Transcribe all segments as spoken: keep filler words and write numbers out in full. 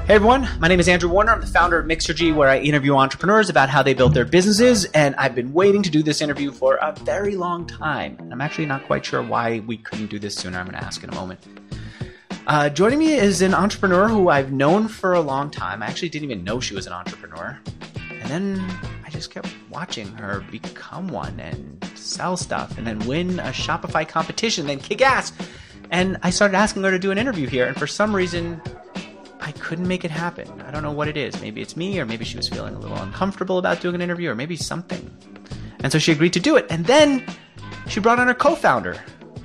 Hey everyone, my name is Andrew Warner. I'm the founder of Mixergy, where I interview entrepreneurs about how they built their businesses, and I've been waiting to do this interview for a very long time. I'm actually not quite sure why we couldn't do this sooner. I'm going to ask in a moment. Uh, joining me is an entrepreneur who I've known for a long time. I actually didn't even know she was an entrepreneur. And then I just kept watching her become one and sell stuff and then win a Shopify competition, then kick ass. And I started asking her to do an interview here, and for some reason I couldn't make it happen. I don't know what it is. Maybe it's me, or maybe she was feeling a little uncomfortable about doing an interview, or maybe something. And so she agreed to do it. And then she brought on her co-founder.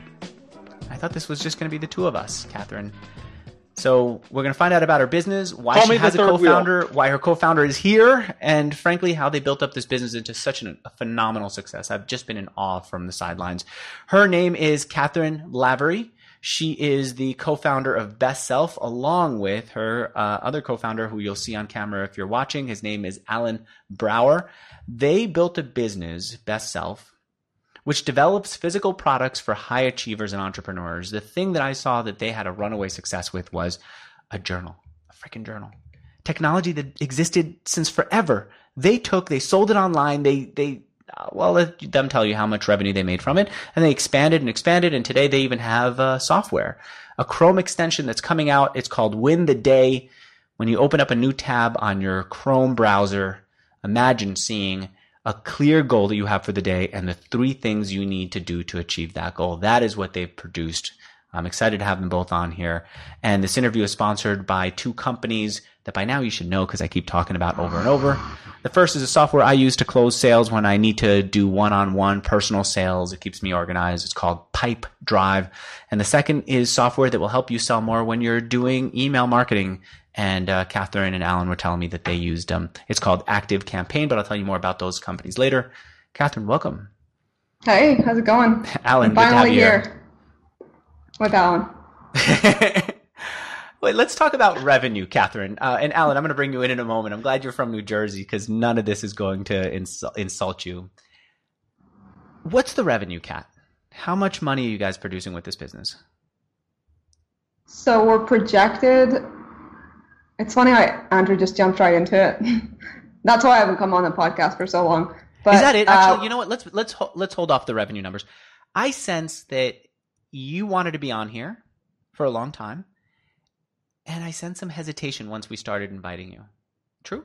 I thought this was just going to be the two of us, Catherine. So we're going to find out about her business, why Call she has a wheel. co-founder, why her co-founder is here, and frankly, how they built up this business into such an, a phenomenal success. I've just been in awe from the sidelines. Her name is Catherine Lavery. She is the co-founder of Best Self, along with her uh, other co-founder, who you'll see on camera if you're watching. His name is Alan Brower. They built a business, Best Self, which develops physical products for high achievers and entrepreneurs. The thing that I saw that they had a runaway success with was a journal, a freaking journal. Technology that existed since forever. They took, they sold it online, they, they, well, let them tell you how much revenue they made from it. And they expanded and expanded. And today they even have uh, software, a Chrome extension that's coming out. It's called Win the Day. When you open up a new tab on your Chrome browser, imagine seeing a clear goal that you have for the day and the three things you need to do to achieve that goal. That is what they've produced. I'm excited to have them both on here. And this interview is sponsored by two companies that by now you should know because I keep talking about over and over. The first is a software I use to close sales when I need to do one-on-one personal sales. It keeps me organized. It's called Pipe Drive. And the second is software that will help you sell more when you're doing email marketing. And uh, Catherine and Alan were telling me that they used them. Um, it's called Active Campaign, but I'll tell you more about those companies later. Catherine, welcome. Hey, how's it going? Alan, I'm good to have finally you here. here. With Alan. Wait, let's talk about revenue, Catherine. Uh, and Alan, I'm going to bring you in in a moment. I'm glad you're from New Jersey because none of this is going to insult, insult you. What's the revenue, Kat? How much money are you guys producing with this business? So we're projected. It's funny how Andrew just jumped right into it. That's why I haven't come on the podcast for so long. But, is that it? Actually, uh, you know what? Let's let's let's hold off the revenue numbers. I sense that you wanted to be on here for a long time. And I sense some hesitation once we started inviting you. True?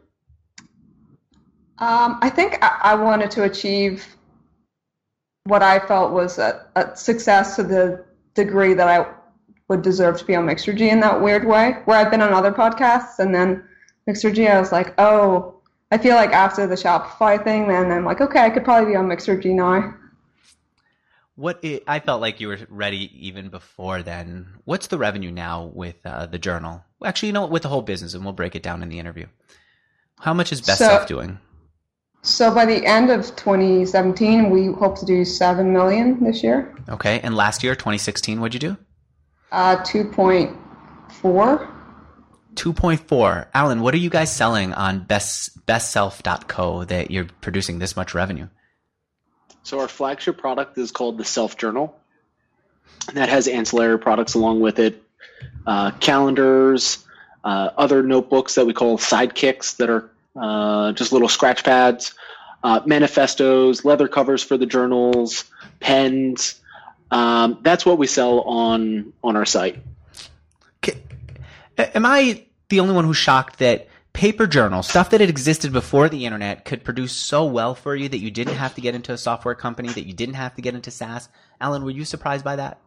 Um, I think I, I wanted to achieve what I felt was a, a success to the degree that I would deserve to be on Mixergy in that weird way, where I've been on other podcasts, and then Mixergy, I was like, oh, I feel like after the Shopify thing, then I'm like, okay, I could probably be on Mixergy now. What it, I felt like you were ready even before then. What's the revenue now with uh, the journal? Actually, you know, with the whole business, and we'll break it down in the interview. How much is Best so, Self doing? So by the end of twenty seventeen, we hope to do seven million this year. Okay, and last year, twenty sixteen, what'd you do? Uh, two point four. two point four. Alan, what are you guys selling on best bestself dot co that you're producing this much revenue? So our flagship product is called the Self Journal, and that has ancillary products along with it, uh, calendars, uh, other notebooks that we call sidekicks that are uh, just little scratch pads, uh, manifestos, leather covers for the journals, pens. Um, that's what we sell on on our site. Okay. Am I the only one who's shocked that paper journal, stuff that had existed before the internet, could produce so well for you that you didn't have to get into a software company, that you didn't have to get into SaaS? Alan, were you surprised by that?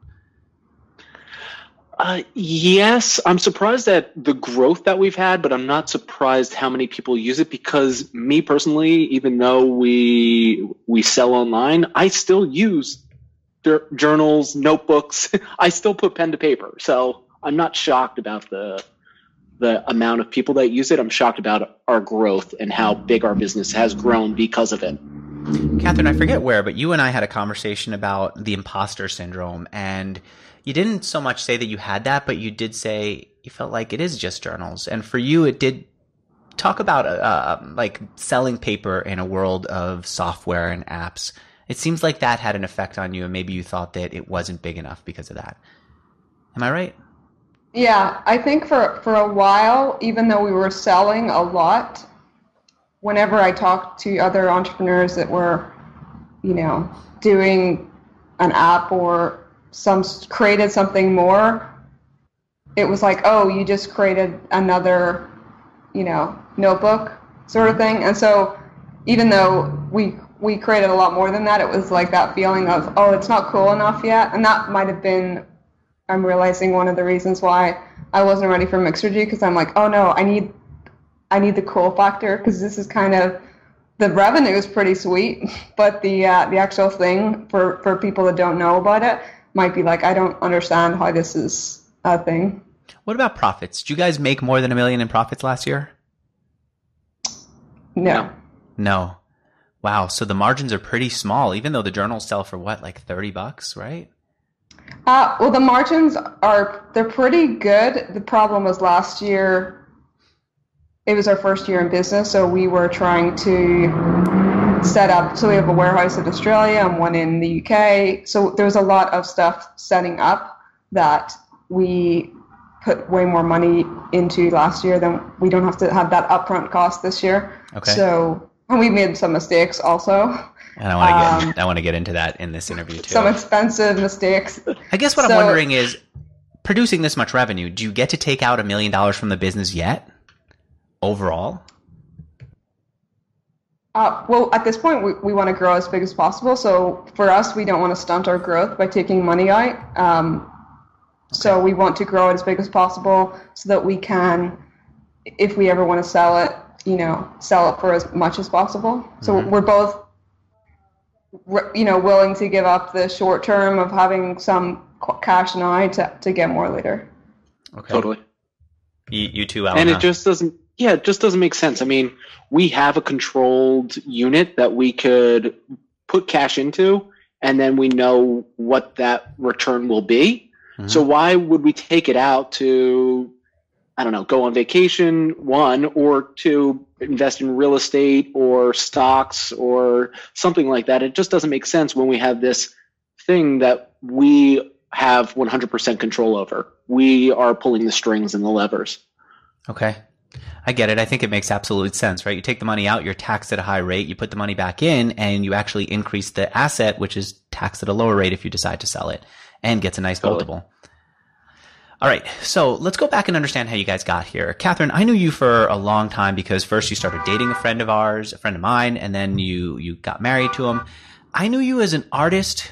Uh, yes, I'm surprised at the growth that we've had, but I'm not surprised how many people use it because me personally, even though we we sell online, I still use journals, notebooks. I still put pen to paper. So I'm not shocked about the the amount of people that use it. I'm shocked about our growth and how big our business has grown because of it. Catherine, I forget where, but you and I had a conversation about the imposter syndrome, and you didn't so much say that you had that, but you did say you felt like it is just journals. And for you, it did talk about uh, like selling paper in a world of software and apps. It seems like that had an effect on you, and maybe you thought that it wasn't big enough because of that. Am I right? Yeah, I think for, for a while, even though we were selling a lot, whenever I talked to other entrepreneurs that were, you know, doing an app or some created something more, it was like, oh, you just created another, you know, notebook sort of thing. And so even though we we created a lot more than that, it was like that feeling of, oh, it's not cool enough yet. And that might have been, I'm realizing, one of the reasons why I wasn't ready for Mixergy, because I'm like, oh no, I need I need the cool factor, because this is kind of, the revenue is pretty sweet, but the uh, the actual thing for, for people that don't know about it might be like, I don't understand how this is a thing. What about profits? Did you guys make more than a million in profits last year? No. No. Wow. So the margins are pretty small, even though the journals sell for what, like thirty bucks, right? Uh, well, the margins are, they're pretty good. The problem was last year, it was our first year in business, so we were trying to set up, so we have a warehouse in Australia and one in the U K. So there was a lot of stuff setting up that we put way more money into last year than we don't have to have that upfront cost this year. Okay. So, and we made some mistakes also. And I want to get Um, I want to get into that in this interview too. Some expensive mistakes. I guess what So- I'm wondering is, producing this much revenue, do you get to take out a million dollars from the business yet? Overall? Uh, well, at this point, we, we want to grow as big as possible. So for us, we don't want to stunt our growth by taking money out. Um, So we want to grow it as big as possible so that we can, if we ever want to sell it, you know, sell it for as much as possible. So Mm-hmm. we're both, you know, willing to give up the short term of having some cash now to, to get more later. Okay. Totally. You, you too, Alan. And huh? it just doesn't, yeah, it just doesn't make sense. I mean, we have a controlled unit that we could put cash into, and then we know what that return will be. Mhm. So why would we take it out to, I don't know, go on vacation, one, or to invest in real estate or stocks or something like that? It just doesn't make sense when we have this thing that we have one hundred percent control over. We are pulling the strings and the levers. Okay. I get it. I think it makes absolute sense, right? You take the money out, you're taxed at a high rate, you put the money back in, and you actually increase the asset, which is taxed at a lower rate if you decide to sell it, and gets a nice Totally. multiple. All right. So let's go back and understand how you guys got here. Catherine, I knew you for a long time because first you started dating a friend of ours, a friend of mine, and then you, you got married to him. I knew you as an artist.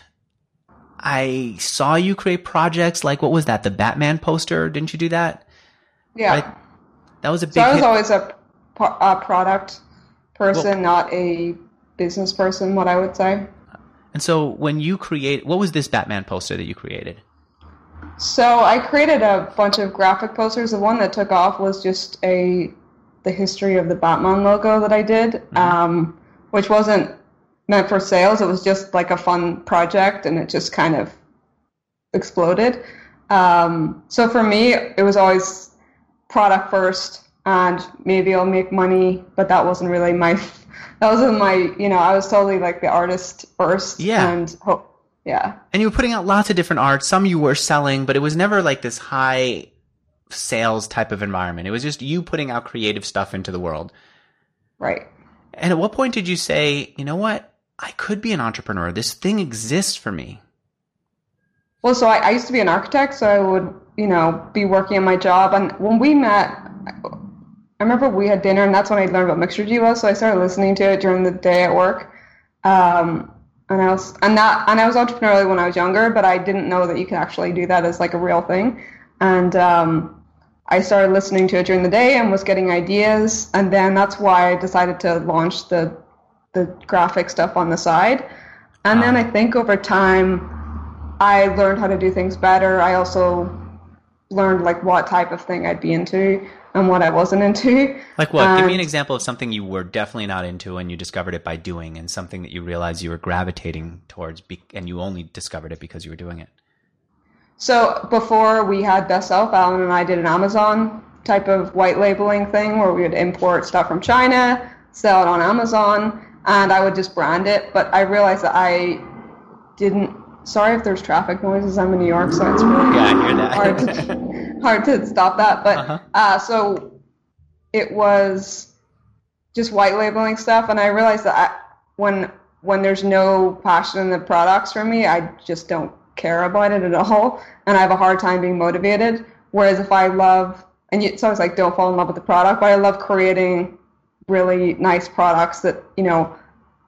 I saw you create projects like, what was that? The Batman poster. Didn't you do that? Yeah. Right? That was a big So I was hit. always a, pro- a product person, not a business person, what I would say. And so when you create, what was this Batman poster that you created? So I created a bunch of graphic posters. The one that took off was just a the history of the Batman logo that I did, Mm-hmm. um, which wasn't meant for sales. It was just like a fun project, and it just kind of exploded. Um, so for me, it was always product first, and maybe I'll make money, but that wasn't really my. That wasn't my. You know, I was totally like the artist first. Yeah. And ho- yeah. And you were putting out lots of different art. Some you were selling, but it was never like this high sales type of environment. It was just you putting out creative stuff into the world. Right. And at what point did you say, you know what? I could be an entrepreneur. This thing exists for me. Well, so I, I used to be an architect, so I would, you know, be working on my job. And when we met, I remember we had dinner, and that's when I learned what Mixergy was. So I started listening to it during the day at work. Um, and I was, and that, and I was entrepreneurial when I was younger, but I didn't know that you could actually do that as like a real thing. And um, I started listening to it during the day and was getting ideas. And then that's why I decided to launch the the graphic stuff on the side. And then I think over time, I learned how to do things better. I also learned like what type of thing I'd be into and what I wasn't into. Like what? Give me an And- example of something you were definitely not into and you discovered it by doing, and something that you realized you were gravitating towards be- and you only discovered it because you were doing it. So before we had Best Self, Alan and I did an Amazon type of white labeling thing where we would import stuff from China, sell it on Amazon, and I would just brand it. But I realized that I didn't. Sorry if there's traffic noises. I'm in New York, so it's really Yeah, I hear that. hard to hard to stop that. But Uh-huh. uh, so it was just white labeling stuff, and I realized that I, when when there's no passion in the products for me, I just don't care about it at all, and I have a hard time being motivated. Whereas if I love, and you, it's always like don't fall in love with the product, but I love creating really nice products that, you know,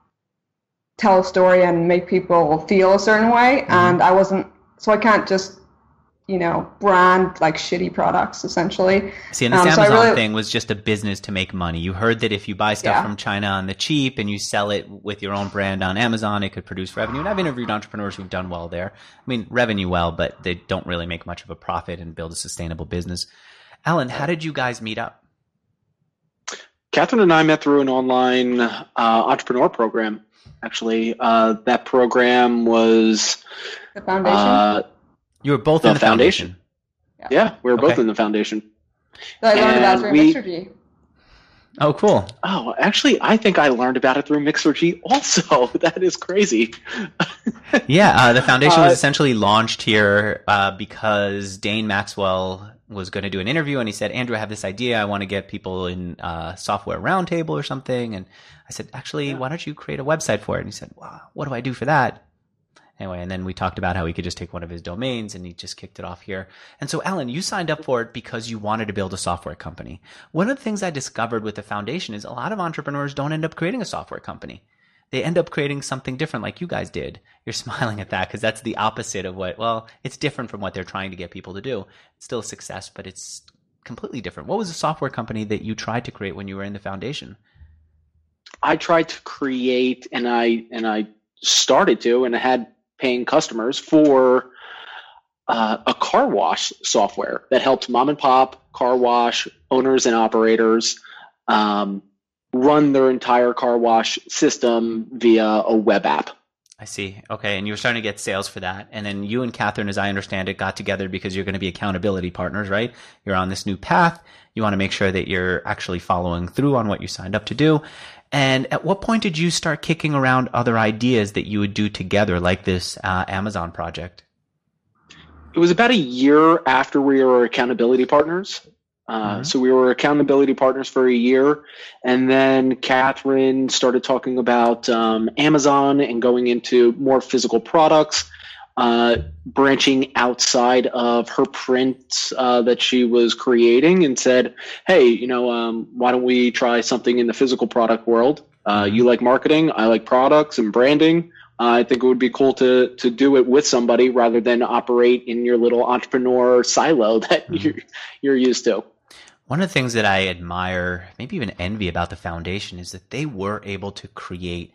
tell a story and make people feel a certain way. Mm-hmm. And I wasn't, so I can't just, you know, brand like shitty products essentially. See, and this um, Amazon so really, thing was just a business to make money. You heard that if you buy stuff yeah. from China on the cheap and you sell it with your own brand on Amazon, it could produce revenue. And I've interviewed entrepreneurs who've done well there. I mean, revenue well, but they don't really make much of a profit and build a sustainable business. Alan, how did you guys meet up? Catherine and I met through an online uh, entrepreneur program. Actually, uh, that program was the foundation. Uh, you were both the in the foundation. foundation. Yeah. yeah, we were okay. both in the foundation. So I learned and about through we, Mixergy. Oh, cool. Oh, actually, I think I learned about it through Mixergy also. That is crazy. yeah, uh, the foundation was uh, essentially launched here uh, because Dane Maxwell was going to do an interview, and he said, Andrew, I have this idea. I want to get people in uh, software roundtable or something. And I said, actually, yeah. why don't you create a website for it? And he said, wow, what do I do for that? Anyway, and then we talked about how he could just take one of his domains, and he just kicked it off here. And so, Alan, you signed up for it because you wanted to build a software company. One of the things I discovered with the foundation is a lot of entrepreneurs don't end up creating a software company. They end up creating something different like you guys did. You're smiling at that because that's the opposite of what, well, it's different from what they're trying to get people to do. It's still a success, but it's completely different. What was the software company that you tried to create when you were in the foundation? I tried to create, and I and I started to, and I had paying customers for uh, a car wash software that helped mom and pop car wash owners and operators um, run their entire car wash system via a web app. I see. Okay. And you were starting to get sales for that. And then you and Catherine, as I understand it, got together because you're going to be accountability partners, right? You're on this new path. You want to make sure that you're actually following through on what you signed up to do. And at what point did you start kicking around other ideas that you would do together, like this uh, Amazon project? It was about a year after we were accountability partners. Uh, mm-hmm. So we were accountability partners for a year, and then Catherine started talking about um, Amazon and going into more physical products, uh, branching outside of her print uh, that she was creating, and said, hey, you know, um, why don't we try something in the physical product world? Uh, you like marketing, I like products and branding. Uh, I think it would be cool to to do it with somebody rather than operate in your little entrepreneur silo that mm-hmm. you're, you're used to. One of the things that I admire, maybe even envy about the foundation is that they were able to create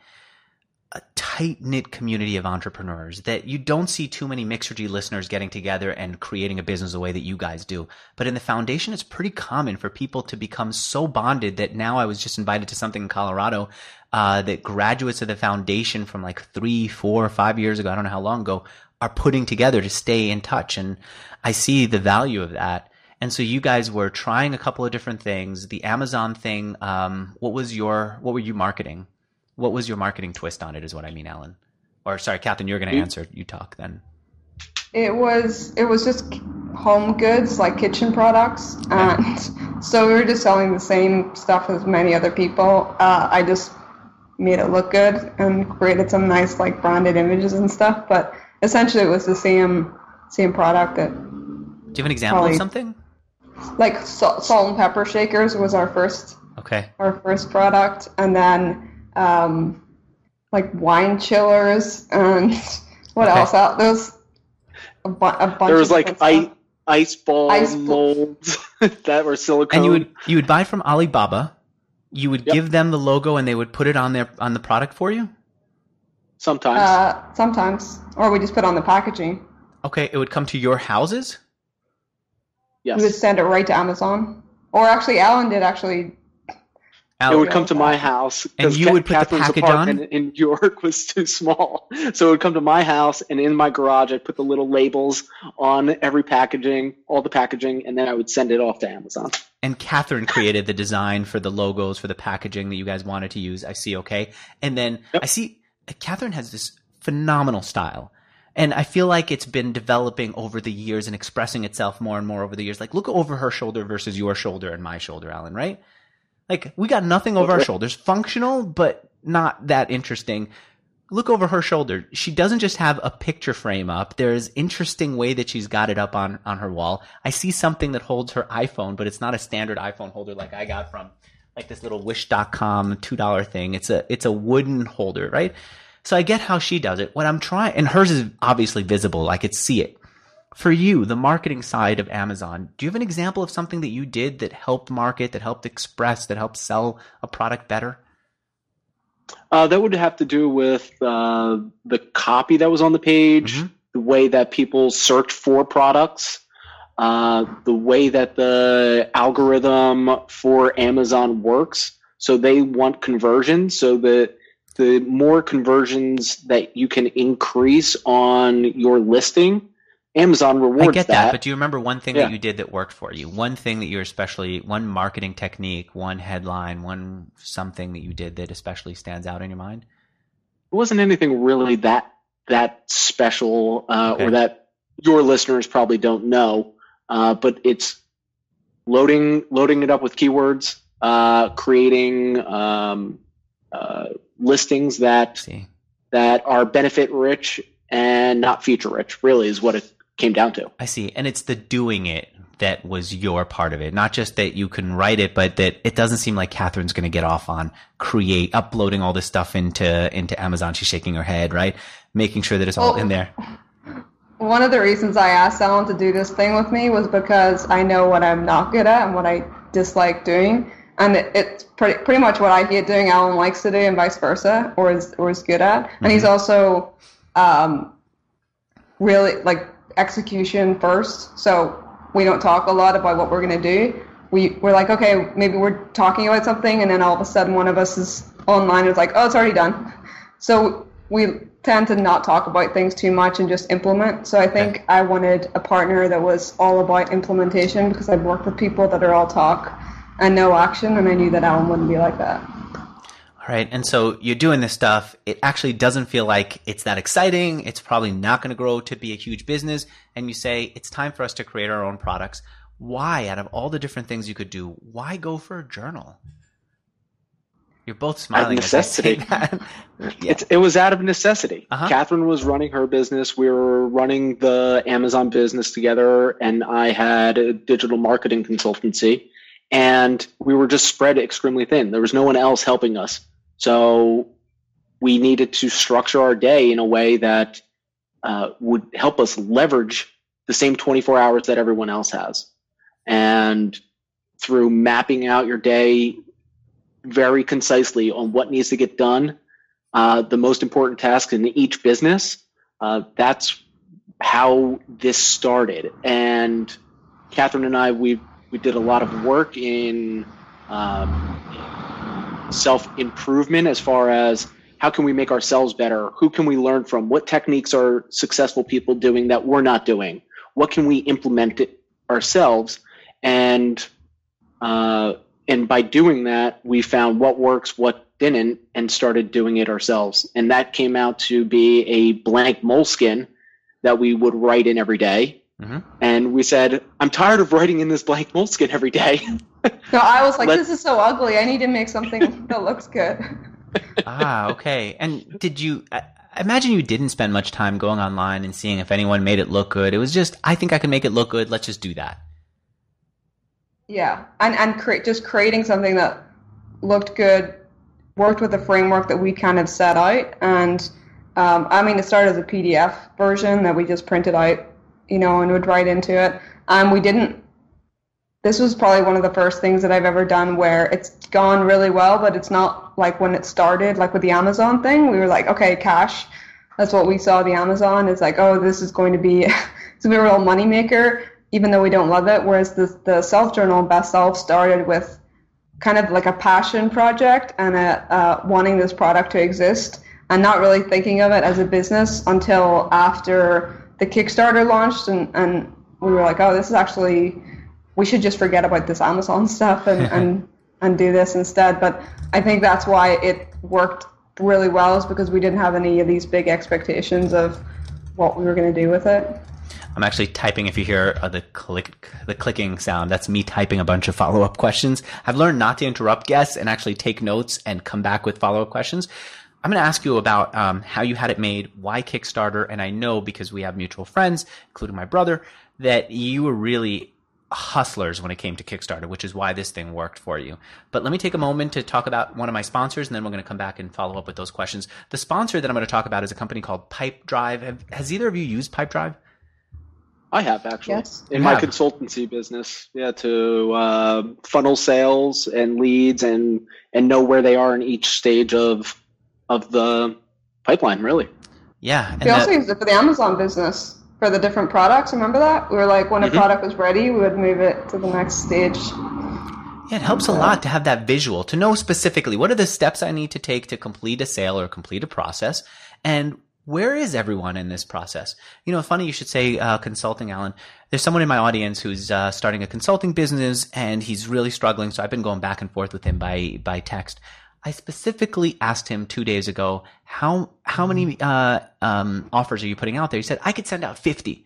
a tight-knit community of entrepreneurs that you don't see too many Mixergy listeners getting together and creating a business the way that you guys do. But in the foundation, it's pretty common for people to become so bonded that now I was just invited to something in Colorado uh, that graduates of the foundation from like three, four, five years ago, I don't know how long ago, are putting together to stay in touch. And I see the value of that. And so you guys were trying a couple of different things. The Amazon thing, um, what was your, what were you marketing? What was your marketing twist on it is what I mean, Alan. Or sorry, Catherine, you're going to answer. You talk then. It was, it was just home goods, like kitchen products. Okay. And so we were just selling the same stuff as many other people. Uh, I just made it look good and created some nice like branded images and stuff. But essentially it was the same, same product. That Do you have an example probably, of something? Like salt, salt and pepper shakers was our first, okay, our first product, and then um, like wine chillers and what okay. else out those a, bu- a bunch. There was of like ice, ice ball ice molds that were silicone. And you would you would buy from Alibaba. You would yep. give them the logo, and they would put it on their on the product for you. Sometimes, uh, sometimes, or we just put on the packaging. Okay, it would come to your houses. Yes. We would send it right to Amazon. Or actually, Alan did actually. Alan, it would come to my house. And you Ca- would put Catherine's the package apartment on? in New York was too small. So it would come to my house, and in my garage, I'd put the little labels on every packaging, all the packaging, and then I would send it off to Amazon. And Catherine created the design for the logos, for the packaging that you guys wanted to use. I see, okay? And then yep. I see Catherine has this phenomenal style. And I feel like it's been developing over the years and expressing itself more and more over the years. Like, look over her shoulder versus your shoulder and my shoulder, Alan, right? Like, we got nothing over our shoulders. Functional, but not that interesting. Look over her shoulder. She doesn't just have a picture frame up. There's interesting way that she's got it up on, on her wall. I see something that holds her iPhone, but it's not a standard iPhone holder like I got from like this little wish dot com two dollar thing. It's a, it's a wooden holder, right? So I get how she does it. What I'm trying, and hers is obviously visible. I could see it. For you, the marketing side of Amazon, do you have an example of something that you did that helped market, that helped express, that helped sell a product better? Uh, that would have to do with uh, the copy that was on the page, mm-hmm. the way that people search for products, uh, the way that the algorithm for Amazon works. So they want conversions, so that the more conversions that you can increase on your listing, Amazon rewards that. I get that, that, but do you remember one thing yeah. that you did that worked for you? One thing that you're especially, one marketing technique, one headline, one something that you did that especially stands out in your mind? It wasn't anything really that that special uh, okay. or that your listeners probably don't know, uh, but it's loading loading it up with keywords, uh, creating um, uh, listings that that are benefit rich and not feature rich. Really, is what it came down to. I see. And it's the doing it that was your part of it. Not just that you can write it, but that it doesn't seem like Catherine's going to get off on create, uploading all this stuff into, into Amazon. She's shaking her head, right? Making sure that it's all well, in there. One of the reasons I asked Alan to do this thing with me was because I know what I'm not good at and what I dislike doing. And it, it's pretty, pretty much what I hate doing, Alan likes to do, and vice versa, or is, or is good at. Mm-hmm. And he's also um, really, like, execution first. So we don't talk a lot about what we're going to do. We, we're like, okay, maybe we're talking about something, and then all of a sudden one of us is online and it's like, oh, it's already done. So we tend to not talk about things too much and just implement. So I think okay. I wanted a partner that was all about implementation, because I've worked with people that are all talk and no action, and I knew that Alan wouldn't be like that. All right. And so you're doing this stuff. It actually doesn't feel like it's that exciting. It's probably not going to grow to be a huge business. And you say, it's time for us to create our own products. Why, out of all the different things you could do, why go for a journal? You're both smiling. Out of necessity. As I say that. yeah. it's, it was out of necessity. Uh-huh. Catherine was running her business. We were running the Amazon business together, and I had a digital marketing consultancy. And we were just spread extremely thin. There was no one else helping us. So we needed to structure our day in a way that uh, would help us leverage the same twenty-four hours that everyone else has. And through mapping out your day very concisely on what needs to get done, uh, the most important tasks in each business, uh, that's how this started. And Catherine and I, we we did a lot of work in um, self-improvement as far as how can we make ourselves better? Who can we learn from? What techniques are successful people doing that we're not doing? What can we implement it ourselves? And uh, and by doing that, we found what works, what didn't, and started doing it ourselves. And that came out to be a blank Moleskine that we would write in every day. Mm-hmm. And we said, I'm tired of writing in this blank Moleskine every day. So I was like, Let's... this is so ugly. I need to make something that looks good. Ah, okay. And did you, I imagine you didn't spend much time going online and seeing if anyone made it look good. It was just, I think I can make it look good. Let's just do that. Yeah. And, and create, just creating something that looked good, worked with the framework that we kind of set out. And um, I mean, it started as a P D F version that we just printed out, you know, and would write into it. And um, we didn't, this was probably one of the first things that I've ever done where it's gone really well, but it's not like when it started, like with the Amazon thing, we were like, okay, cash. That's what we saw the Amazon is like, oh, this is going to be, it's a real moneymaker, even though we don't love it. Whereas the, the self-journal Best Self started with kind of like a passion project and a, uh, wanting this product to exist and not really thinking of it as a business until after the Kickstarter launched, and, and we were like, oh, this is actually, we should just forget about this Amazon stuff and, and, and do this instead. But I think that's why it worked really well, is because we didn't have any of these big expectations of what we were going to do with it. I'm actually typing. If you hear uh, the click, the clicking sound, that's me typing a bunch of follow-up questions. I've learned not to interrupt guests and actually take notes and come back with follow-up questions. I'm going to ask you about um, how you had it made, why Kickstarter, and I know because we have mutual friends, including my brother, that you were really hustlers when it came to Kickstarter, which is why this thing worked for you. But let me take a moment to talk about one of my sponsors, and then we're going to come back and follow up with those questions. The sponsor that I'm going to talk about is a company called Pipedrive. Have, has either of you used Pipedrive? I have, actually. Yes. In You my have. consultancy business, yeah, to uh, funnel sales and leads and and know where they are in each stage of of the pipeline, really. Yeah. And We also that- used it for the Amazon business for the different products. Remember that? We were like, when Mhm. a product was ready, we would move it to the next stage. Yeah, it helps a lot to have that visual, to know specifically what are the steps I need to take to complete a sale or complete a process, and where is everyone in this process? You know, funny you should say uh, consulting, Alan. There's someone in my audience who's uh, starting a consulting business, and he's really struggling, so I've been going back and forth with him by by text. I specifically asked him two days ago, how how many uh, um, offers are you putting out there? He said, I could send out fifty.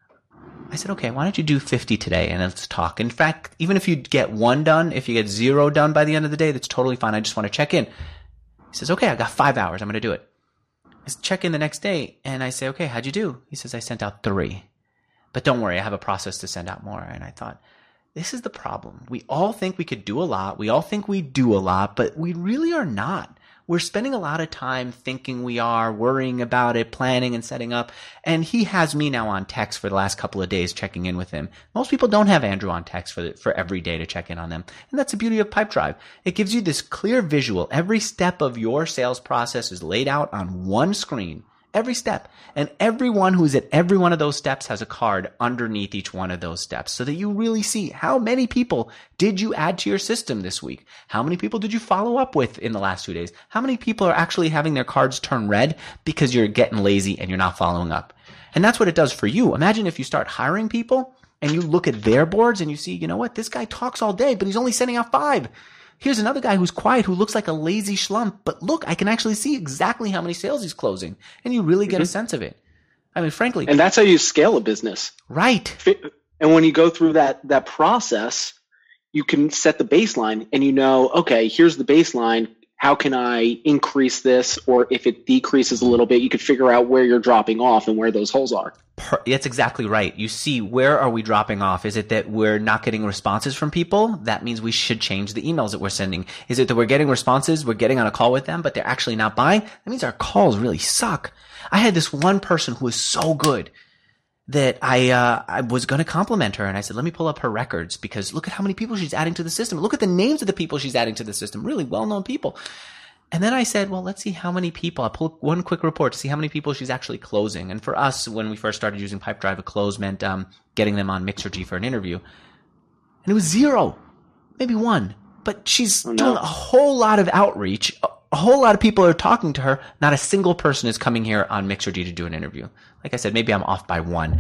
I said, okay, why don't you do fifty today and let's talk. In fact, even if you get one done, if you get zero done by the end of the day, that's totally fine. I just want to check in. He says, okay, I got five hours. I'm going to do it. I check in the next day and I say, okay, how'd you do? He says, I sent out three. But don't worry, I have a process to send out more. And I thought, this is the problem. We all think we could do a lot. We all think we do a lot, but we really are not. We're spending a lot of time thinking we are, worrying about it, planning and setting up. And he has me now on text for the last couple of days checking in with him. Most people don't have Andrew on text for the, for every day to check in on them. And that's the beauty of Pipedrive. It gives you this clear visual. Every step of your sales process is laid out on one screen. Every step. And everyone who's at every one of those steps has a card underneath each one of those steps so that you really see how many people did you add to your system this week? How many people did you follow up with in the last two days? How many people are actually having their cards turn red because you're getting lazy and you're not following up? And that's what it does for you. Imagine if you start hiring people and you look at their boards and you see, you know what? This guy talks all day, but he's only sending out five. Here's another guy who's quiet, who looks like a lazy schlump, but look, I can actually see exactly how many sales he's closing, and you really get mm-hmm. a sense of it. I mean, frankly. And that's how you scale a business. Right. And when you go through that that process, you can set the baseline and you know, okay, here's the baseline. How can I increase this? Or if it decreases a little bit, you could figure out where you're dropping off and where those holes are. That's exactly right. You see, where are we dropping off? Is it that we're not getting responses from people? That means we should change the emails that we're sending. Is it that we're getting responses, we're getting on a call with them, but they're actually not buying? That means our calls really suck. I had this one person who was so good that I uh, I was going to compliment her, and I said, let me pull up her records because look at how many people she's adding to the system. Look at the names of the people she's adding to the system, really well-known people. And then I said, well, let's see how many people. I'll pull one quick report to see how many people she's actually closing. And for us, when we first started using Pipedrive, a close meant um, getting them on Mixergy for an interview. And it was zero, maybe one. But she's oh, no. doing a whole lot of outreach. A whole lot of people are talking to her. Not a single person is coming here on Mixergy to do an interview. Like I said, maybe I'm off by one.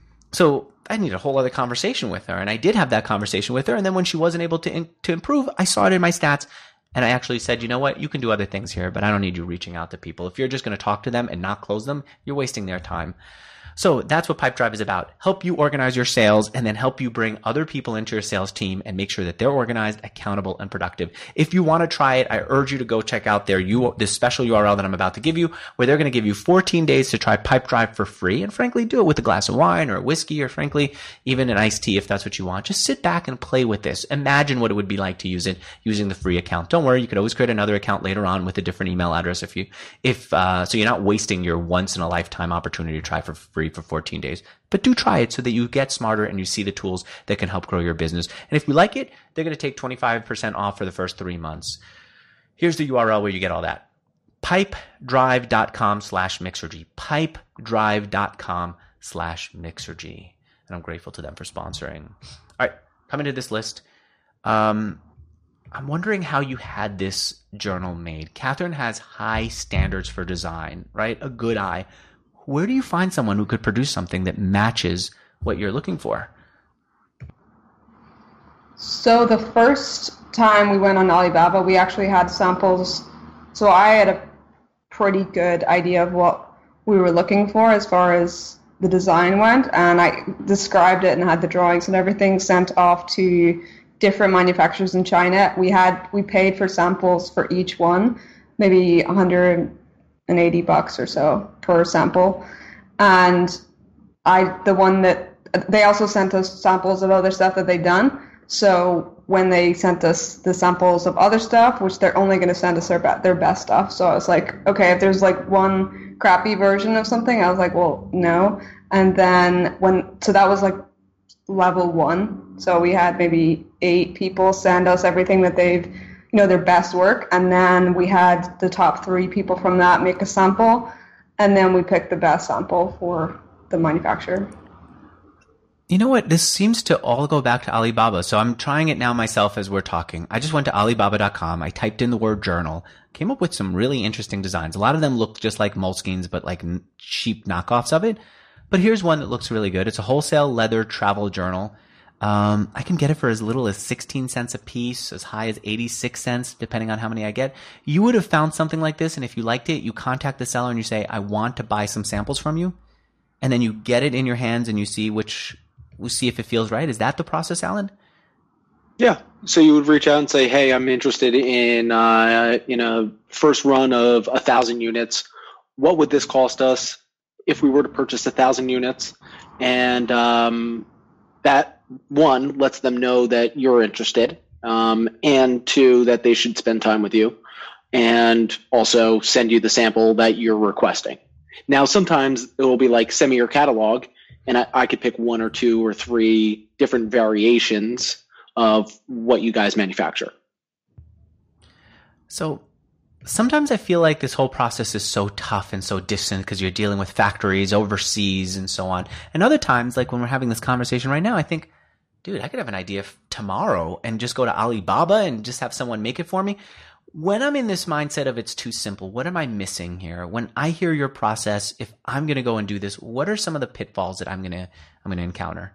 So I need a whole other conversation with her. And I did have that conversation with her. And then when she wasn't able to in, to improve, I saw it in my stats. And I actually said, you know what? You can do other things here, but I don't need you reaching out to people. If you're just going to talk to them and not close them, you're wasting their time. So that's what Pipedrive is about. Help you organize your sales and then help you bring other people into your sales team and make sure that they're organized, accountable, and productive. If you want to try it, I urge you to go check out their U- this special U R L that I'm about to give you, where they're going to give you fourteen days to try Pipedrive for free. And frankly, do it with a glass of wine or a whiskey or frankly, even an iced tea if that's what you want. Just sit back and play with this. Imagine what it would be like to use it using the free account. Don't worry, you could always create another account later on with a different email address if you, if, uh, so you're not wasting your once in a lifetime opportunity to try for free for fourteen days. But do try it so that you get smarter and you see the tools that can help grow your business. And if you like it, they're going to take twenty-five percent off for the first three months. Here's the U R L where you get all that. Pipedrive.com slash Mixergy. Pipedrive.com slash Mixergy. And I'm grateful to them for sponsoring. All right, coming to this list. Um, I'm wondering how you had this journal made. Catherine has high standards for design, right? A good eye. Where do you find someone who could produce something that matches what you're looking for? So the first time we went on Alibaba, we actually had samples. So I had a pretty good idea of what we were looking for as far as the design went, and I described it and had the drawings and everything sent off to different manufacturers in China. We had we paid for samples for each one, maybe one hundred eighty bucks or so per sample, and I the one that they also sent us samples of other stuff that they'd done. So when they sent us the samples of other stuff, which they're only going to send us their, be- their best stuff. So I was like, okay, if there's like one crappy version of something, I was like, well, no. And then when, so that was like level one. So we had maybe eight people send us everything that they've, you know, their best work. And then we had the top three people from that make a sample. And then we picked the best sample for the manufacturer. You know what? This seems to all go back to Alibaba. So I'm trying it now myself as we're talking. I just went to alibaba dot com. I typed in the word journal, came up with some really interesting designs. A lot of them look just like Moleskines, but like cheap knockoffs of it. But here's one that looks really good. It's a wholesale leather travel journal. Um, I can get it for as little as sixteen cents a piece, as high as eighty-six cents, depending on how many I get. You would have found something like this, and if you liked it, you contact the seller and you say, I want to buy some samples from you. And then you get it in your hands and you see which... We'll see if it feels right. Is that the process, Alan? Yeah. So you would reach out and say, hey, I'm interested in, uh, in a first run of a thousand units. What would this cost us if we were to purchase a thousand units? And um, that, one, lets them know that you're interested, um, and two, that they should spend time with you, and also send you the sample that you're requesting. Now, sometimes it will be like, send me your catalog, and I, I could pick one or two or three different variations of what you guys manufacture. So sometimes I feel like this whole process is so tough and so distant because you're dealing with factories overseas and so on. And other times, like when we're having this conversation right now, I think, dude, I could have an idea tomorrow and just go to Alibaba and just have someone make it for me. When I'm in this mindset of it's too simple, what am I missing here? When I hear your process, if I'm going to go and do this, what are some of the pitfalls that I'm going to I'm going to encounter?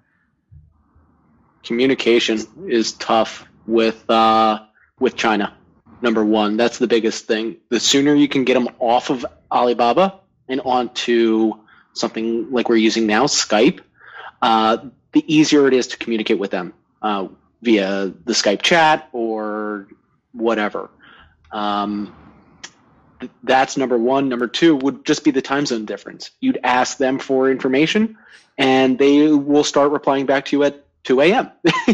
Communication is tough with uh, with China. Number one, that's the biggest thing. The sooner you can get them off of Alibaba and onto something like we're using now, Skype, uh, the easier it is to communicate with them uh, via the Skype chat or whatever. Um, th- that's number one. Number two would just be the time zone difference. You'd ask them for information, and they will start replying back to you at two a.m.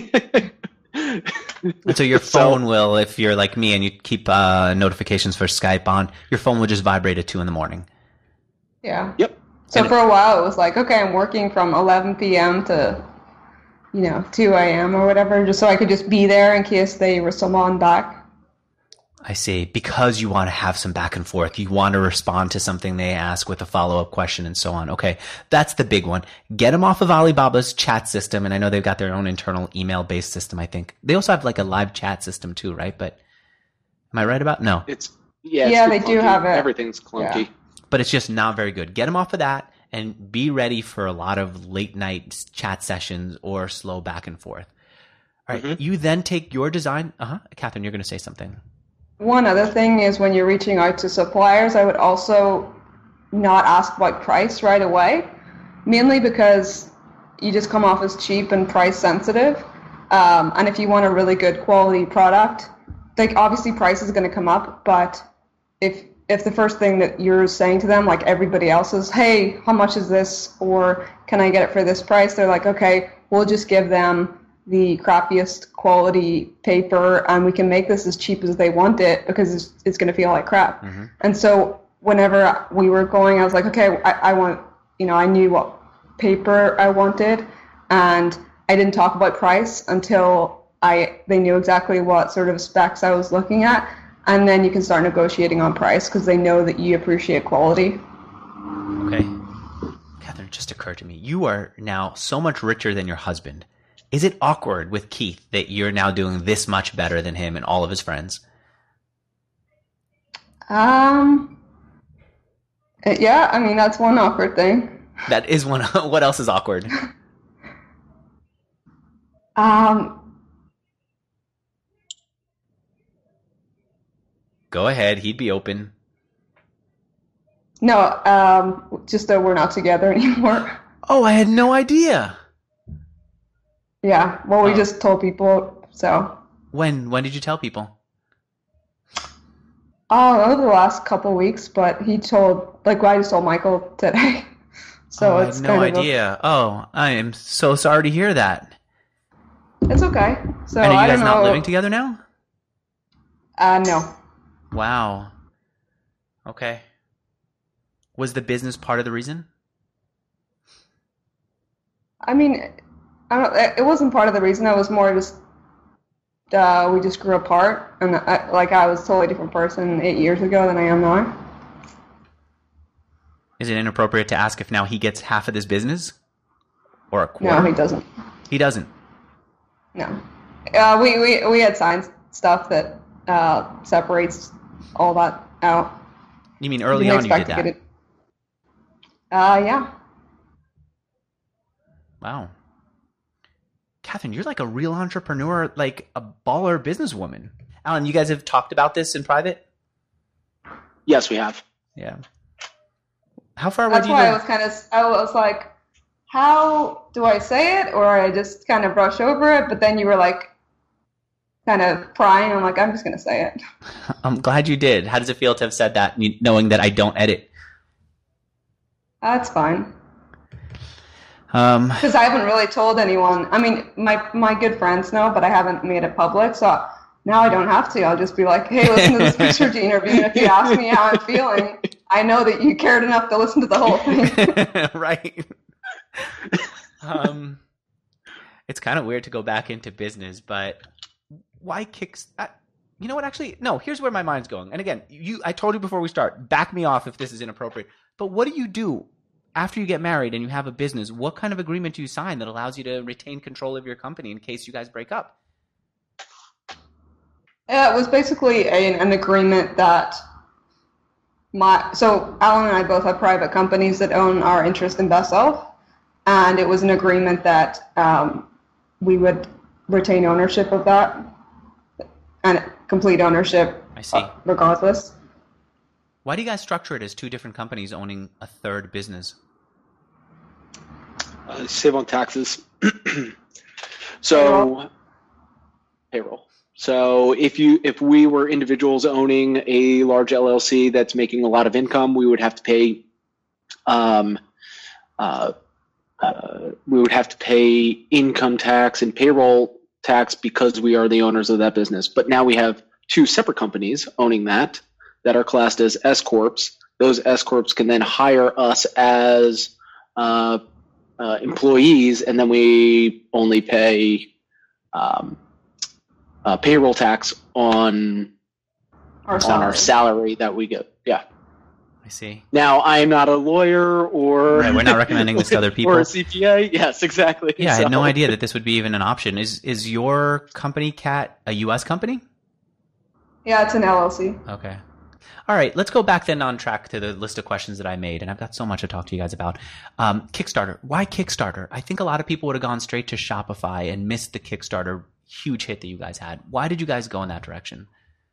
And so your phone so, will, if you're like me and you keep uh, notifications for Skype on, your phone will just vibrate at two in the morning. Yeah. Yep. So and for it, a while, it was like, okay, I'm working from eleven p.m. to, you know, two a.m. or whatever, just so I could just be there in case they were someone back. I see. Because you want to have some back and forth. You want to respond to something they ask with a follow-up question and so on. Okay. That's the big one. Get them off of Alibaba's chat system. And I know they've got their own internal email-based system, I think. They also have like a live chat system too, right? But am I right about? No. It's, yeah, yeah, it's they clunky. do have it. Everything's clunky. Yeah. But it's just not very good. Get them off of that and be ready for a lot of late night chat sessions or slow back and forth. All right. Mm-hmm. You then take your design. Uh-huh. Catherine, you're going to say something. One other thing is when you're reaching out to suppliers, I would also not ask about price right away, mainly because you just come off as cheap and price sensitive. Um, and if you want a really good quality product, like obviously price is going to come up, but if if the first thing that you're saying to them, like everybody else is, hey, how much is this? Or can I get it for this price? They're like, okay, we'll just give them the crappiest quality paper and we can make this as cheap as they want it because it's, it's going to feel like crap. Mm-hmm. And so whenever we were going, I was like, okay, I, I want, you know, I knew what paper I wanted and I didn't talk about price until I they knew exactly what sort of specs I was looking at. And then you can start negotiating on price because they know that you appreciate quality. Okay. Catherine, it just occurred to me. You are now so much richer than your husband. Is it awkward with Keith that you're now doing this much better than him and all of his friends? Um. Yeah, I mean, that's one awkward thing. That is one. What else is awkward? um. Go ahead. He'd be open. No, um, just that we're not together anymore. Oh, I had no idea. Yeah, well, we Oh. just told people, so. When when did you tell people? Oh, over the last couple weeks, but he told, like, I just told Michael today. So oh, it's I had no kind of idea. Oh, I am so sorry to hear that. A, it's okay. So and are you I guys don't not know. living together now? Uh, no. Wow. Okay. Was the business part of the reason? I mean, I don't. It wasn't part of the reason. It was more just uh, we just grew apart, and I, like I was a totally different person eight years ago than I am now. Is it inappropriate to ask if now he gets half of this business? Or a quarter? No, he doesn't. He doesn't. No. Uh, we, we, we had signed stuff that uh, separates all that out. You mean early Didn't on you did expect to that? get it. Uh, yeah. Wow. Catherine, you're like a real entrepreneur, like a baller businesswoman. Alan, you guys have talked about this in private? Yes, we have. Yeah. How far away That's do you why I live? was kind of, I was like, how do I say it? Or I just kind of brush over it, but then you were like, kind of prying. I'm like, I'm just going to say it. I'm glad you did. How does it feel to have said that, knowing that I don't edit? That's fine. Um, Because I haven't really told anyone. I mean, my my good friends know, but I haven't made it public. So now I don't have to. I'll just be like, hey, listen to this Mixergy interview. And if you ask me how I'm feeling, I know that you cared enough to listen to the whole thing. right. um, it's kind of weird to go back into business, but why kicks? Uh, you know what? Actually, no. Here's where my mind's going. And again, you, I told you before we start, back me off if this is inappropriate. But what do you do after you get married and you have a business? What kind of agreement do you sign that allows you to retain control of your company in case you guys break up? Yeah, it was basically a, an agreement that my so Alan and I both have private companies that own our interest in Best Self, and it was an agreement that um, we would retain ownership of that and complete ownership. I see. Regardless. Why do you guys structure it as two different companies owning a third business? Uh, save on taxes. so payroll. payroll. So if you if we were individuals owning a large L L C that's making a lot of income, we would have to pay um, uh, uh, we would have to pay income tax and payroll tax because we are the owners of that business. But now we have two separate companies owning that that are classed as S corps. Those S corps can then hire us as uh, uh, employees, and then we only pay um, uh, payroll tax on Our on our salary. salary that we get. Yeah. I see. Now, I am not a lawyer or Right, we're not recommending this to other people. or a C P A. Yes, exactly. Yeah, I had no So- idea that this would be even an option. Is is your company, Cat, a U S company? Yeah, it's an L L C. Okay. All right, let's go back then on track to the list of questions that I made, and I've got so much to talk to you guys about. Um, Kickstarter. Why Kickstarter? I think a lot of people would have gone straight to Shopify and missed the Kickstarter huge hit that you guys had. Why did you guys go in that direction?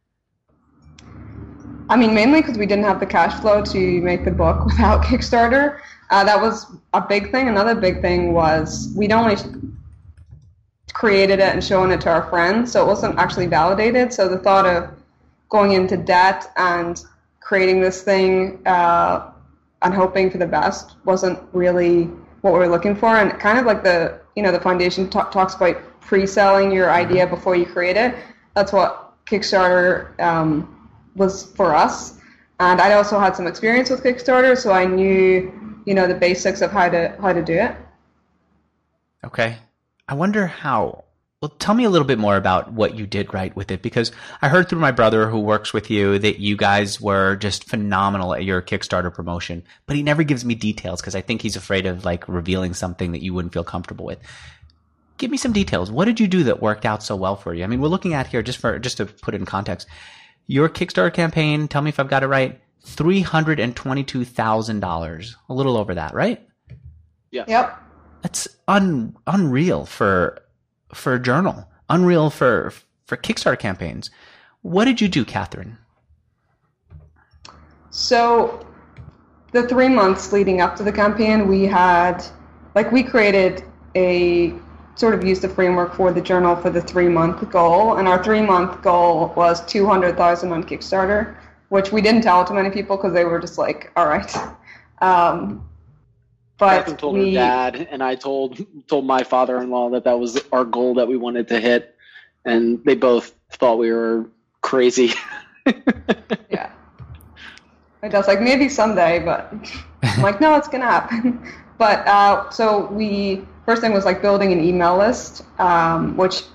I mean, mainly because we didn't have the cash flow to make the book without Kickstarter. Uh, that was a big thing. Another big thing was we'd only created it and shown it to our friends, so it wasn't actually validated. So the thought of going into debt and creating this thing uh, and hoping for the best wasn't really what we were looking for. And kind of like the, you know, the foundation t- talks about pre-selling your idea before you create it. That's what Kickstarter um, was for us. And I also had some experience with Kickstarter, so I knew, you know, the basics of how to how to do it. Okay. I wonder how. Well, tell me a little bit more about what you did right with it, because I heard through my brother who works with you that you guys were just phenomenal at your Kickstarter promotion, but he never gives me details because I think he's afraid of like revealing something that you wouldn't feel comfortable with. Give me some details. What did you do that worked out so well for you? I mean, we're looking at here, just for just to put it in context, your Kickstarter campaign, tell me if I've got it right, three hundred twenty-two thousand dollars, a little over that, right? Yes. Yep. That's un, unreal for for a journal, unreal for for Kickstarter campaigns. What did you do, Catherine? So the three months leading up to the campaign, we had, like, we created a sort of used a framework for the journal for the three-month goal, and our three-month goal was two hundred thousand on Kickstarter, which we didn't tell to many people because they were just like, all right. Um, but Catherine told we, her dad, and I told told my father-in-law that that was our goal that we wanted to hit, and they both thought we were crazy. Yeah. My dad's like, maybe someday, but I'm like, no, it's going to happen. But uh, so we, first thing was like building an email list, um, which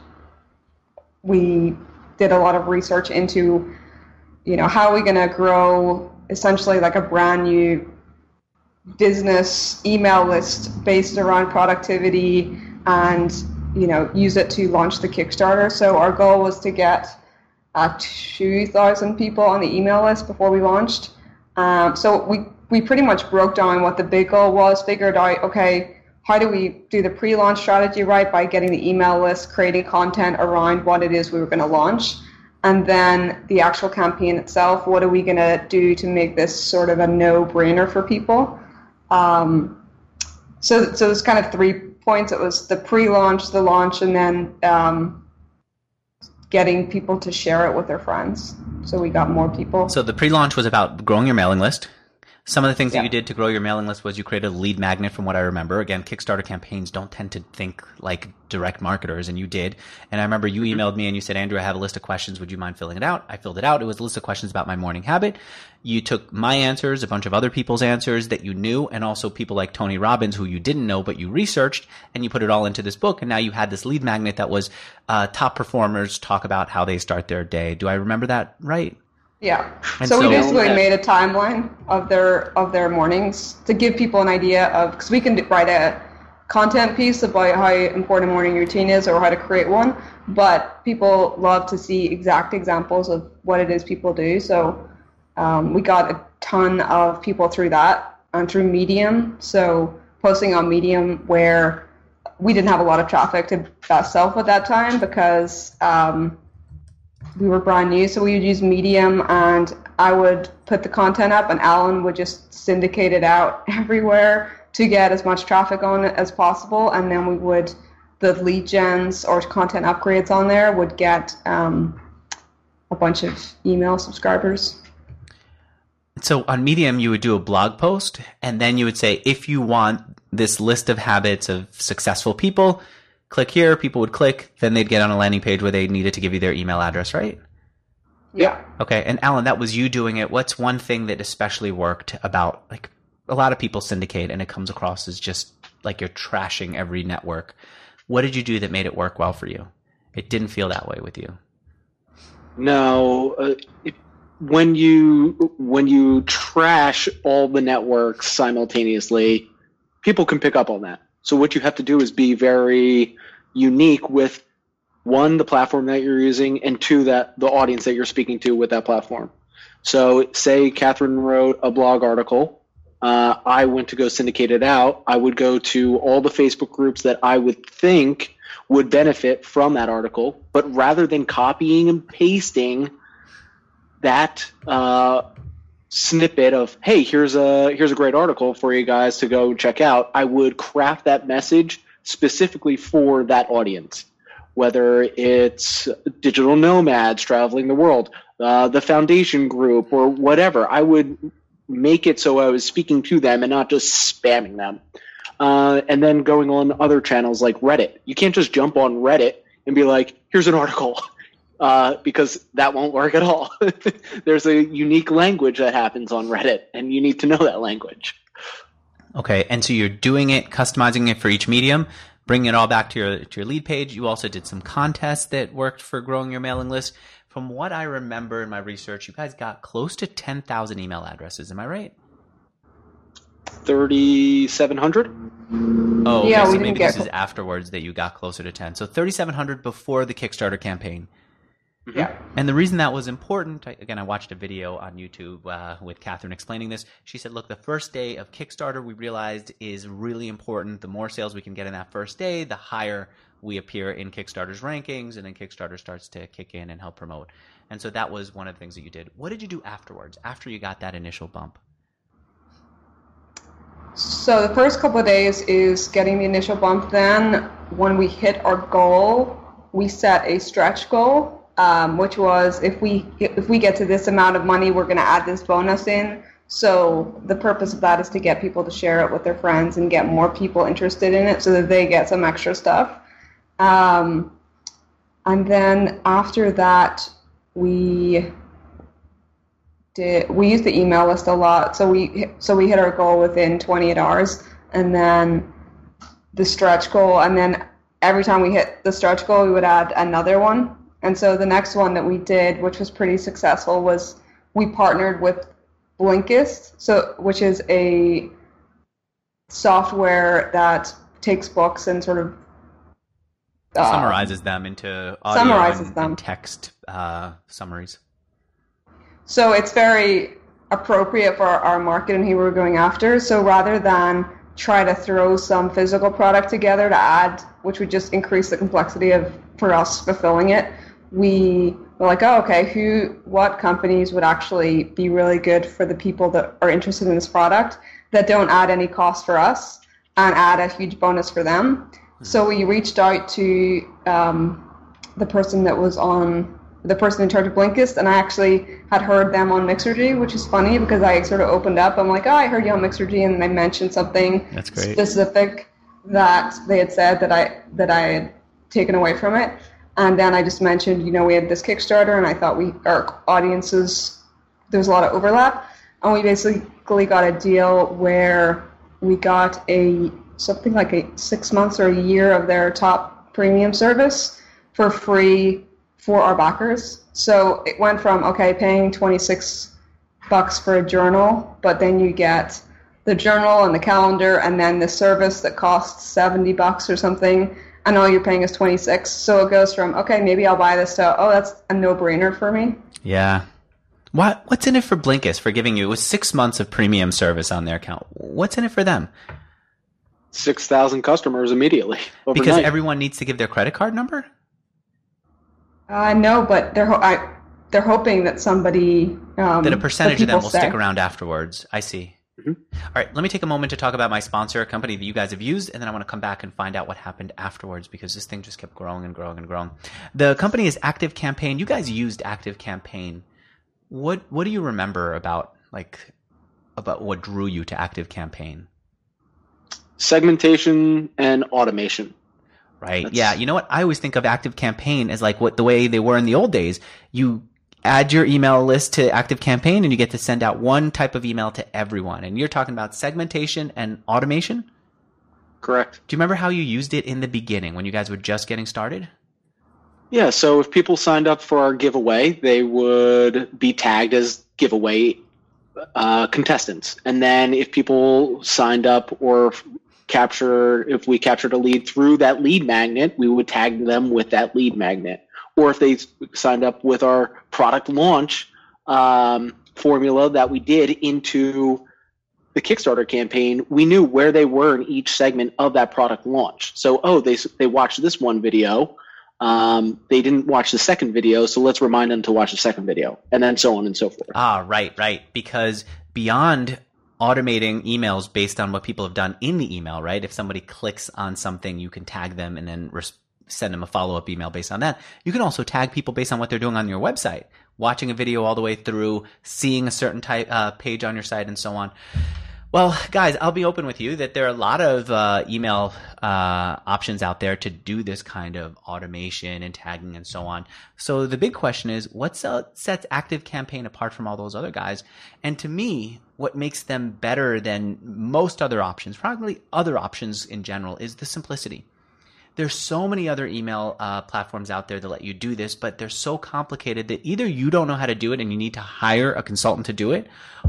we did a lot of research into, you know, how are we going to grow essentially like a brand new business email list based around productivity and, you know, use it to launch the Kickstarter. So our goal was to get uh, two thousand people on the email list before we launched. Um, so we, we pretty much broke down what the big goal was, figured out, okay, how do we do the pre-launch strategy right by getting the email list, creating content around what it is we were going to launch, and then the actual campaign itself, what are we going to do to make this sort of a no-brainer for people? Um, so, so there's kind of three points. It was the pre-launch, the launch, and then um, getting people to share it with their friends. So we got more people. So the pre-launch was about growing your mailing list. Some of the things Yeah. that you did to grow your mailing list was you created a lead magnet, from what I remember. Again, Kickstarter campaigns don't tend to think like direct marketers, and you did. And I remember you emailed me and you said, Andrew, I have a list of questions. Would you mind filling it out? I filled it out. It was a list of questions about my morning habit. You took my answers, a bunch of other people's answers that you knew, and also people like Tony Robbins, who you didn't know, but you researched, and you put it all into this book. And now you had this lead magnet that was uh, top performers talk about how they start their day. Do I remember that right? Yeah. And So, so- we basically made a timeline of their of their mornings to give people an idea of, because we can do- write a content piece about how important a morning routine is or how to create one, but people love to see exact examples of what it is people do. So um, we got a ton of people through that and through Medium. So posting on Medium, where we didn't have a lot of traffic to Best Self at that time because um, we were brand new, so we would use Medium, and I would put the content up, and Alan would just syndicate it out everywhere to get as much traffic on it as possible, and then we would, the lead gens or content upgrades on there would get um, a bunch of email subscribers. So on Medium, you would do a blog post, and then you would say, if you want this list of habits of successful people, click here. People would click, then they'd get on a landing page where they needed to give you their email address, right? Yeah. Okay. And Alan, that was you doing it. What's one thing that especially worked about, like, a lot of people syndicate and it comes across as just like you're trashing every network. What did you do that made it work well for you? It didn't feel that way with you. No, uh, it, when you when you trash all the networks simultaneously, people can pick up on that. So what you have to do is be very unique with, one, the platform that you're using, and two, that the audience that you're speaking to with that platform. So say Catherine wrote a blog article. Uh, I went to go syndicate it out. I would go to all the Facebook groups that I would think would benefit from that article, but rather than copying and pasting that uh, snippet of, hey, here's a here's a great article for you guys to go check out, I would craft that message specifically for that audience, whether it's digital nomads traveling the world, uh, the foundation group, or whatever. I would make it so I was speaking to them and not just spamming them. Uh, and then going on other channels like Reddit. You can't just jump on Reddit and be like, here's an article. Uh, because that won't work at all. There's a unique language that happens on Reddit, and you need to know that language. Okay, and so you're doing it, customizing it for each medium, bringing it all back to your to your lead page. You also did some contests that worked for growing your mailing list. From what I remember in my research, you guys got close to ten thousand email addresses. Am I right? thirty-seven hundred? Oh, okay, Yeah, so we maybe didn't get this is afterwards that you got closer to ten. So thirty-seven hundred before the Kickstarter campaign. Yeah. And the reason that was important, I, again, I watched a video on YouTube uh, with Catherine explaining this. She said, look, the first day of Kickstarter we realized is really important. The more sales we can get in that first day, the higher we appear in Kickstarter's rankings, and then Kickstarter starts to kick in and help promote. And so that was one of the things that you did. What did you do afterwards, after you got that initial bump? So the first couple of days is getting the initial bump. Then when we hit our goal, we set a stretch goal, um, which was if we if we get to this amount of money, we're going to add this bonus in. So the purpose of that is to get people to share it with their friends and get more people interested in it so that they get some extra stuff. Um, and then after that, we did we used the email list a lot. So we so we hit our goal within twenty-eight hours, and then the stretch goal, and then every time we hit the stretch goal, we would add another one. And so the next one that we did, which was pretty successful, was we partnered with Blinkist, so which is a software that takes books and sort of uh, summarizes them into audio summarizes and, them. and text uh, summaries. So it's very appropriate for our, our market and who we're going after. So rather than try to throw some physical product together to add, which would just increase the complexity of for us fulfilling it, we were like, oh, okay, who, what companies would actually be really good for the people that are interested in this product that don't add any cost for us and add a huge bonus for them? Mm-hmm. So we reached out to um, the person that was on, the person in charge of Blinkist, and I actually had heard them on Mixergy, which is funny because I sort of opened up. I'm like, oh, I heard you on Mixergy, and they mentioned something That's great. specific that they had said that I that I had taken away from it. And then I just mentioned, you know, we had this Kickstarter, and I thought we our audiences, there was a lot of overlap, and we basically got a deal where we got a something like a six months or a year of their top premium service for free for our backers. So it went from, okay, paying twenty-six bucks for a journal, but then you get the journal and the calendar and then the service that costs seventy bucks or something, and all you're paying is twenty-six. So it goes from, okay, maybe I'll buy this to, oh, that's a no-brainer for me. Yeah. What What's in it for Blinkist for giving you, it was six months of premium service on their account. What's in it for them? six thousand customers immediately. Overnight. Because everyone needs to give their credit card number? Uh, no, but they're ho- I, they're hoping that somebody um, that a percentage of them will stay. stick around afterwards. I see. Mm-hmm. All right, let me take a moment to talk about my sponsor, a company that you guys have used, and then I want to come back and find out what happened afterwards because this thing just kept growing and growing and growing. The company is ActiveCampaign. You guys used ActiveCampaign. What what do you remember about like about what drew you to ActiveCampaign? Segmentation and automation. Right. That's... Yeah. You know what? I always think of ActiveCampaign as like what the way they were in the old days. You add your email list to ActiveCampaign and you get to send out one type of email to everyone. And you're talking about segmentation and automation? Correct. Do you remember how you used it in the beginning when you guys were just getting started? Yeah. So if people signed up for our giveaway, they would be tagged as giveaway uh, contestants. And then if people signed up or capture, if we captured a lead through that lead magnet, we would tag them with that lead magnet. Or if they signed up with our product launch um, formula that we did into the Kickstarter campaign, we knew where they were in each segment of that product launch. So, oh, they they watched this one video. Um, they didn't watch the second video, so let's remind them to watch the second video, and then so on and so forth. Ah, right, right. Because beyond automating emails based on what people have done in the email, right? If somebody clicks on something, you can tag them and then res- send them a follow-up email based on that. You can also tag people based on what they're doing on your website, watching a video all the way through, seeing a certain type uh, page on your site, and so on. Well, guys, I'll be open with you that there are a lot of uh, email uh, options out there to do this kind of automation and tagging and so on. So the big question is, what sets ActiveCampaign apart from all those other guys? And to me, what makes them better than most other options, probably other options in general, is the simplicity. There's so many other email uh, platforms out there that let you do this, but they're so complicated that either you don't know how to do it and you need to hire a consultant to do it,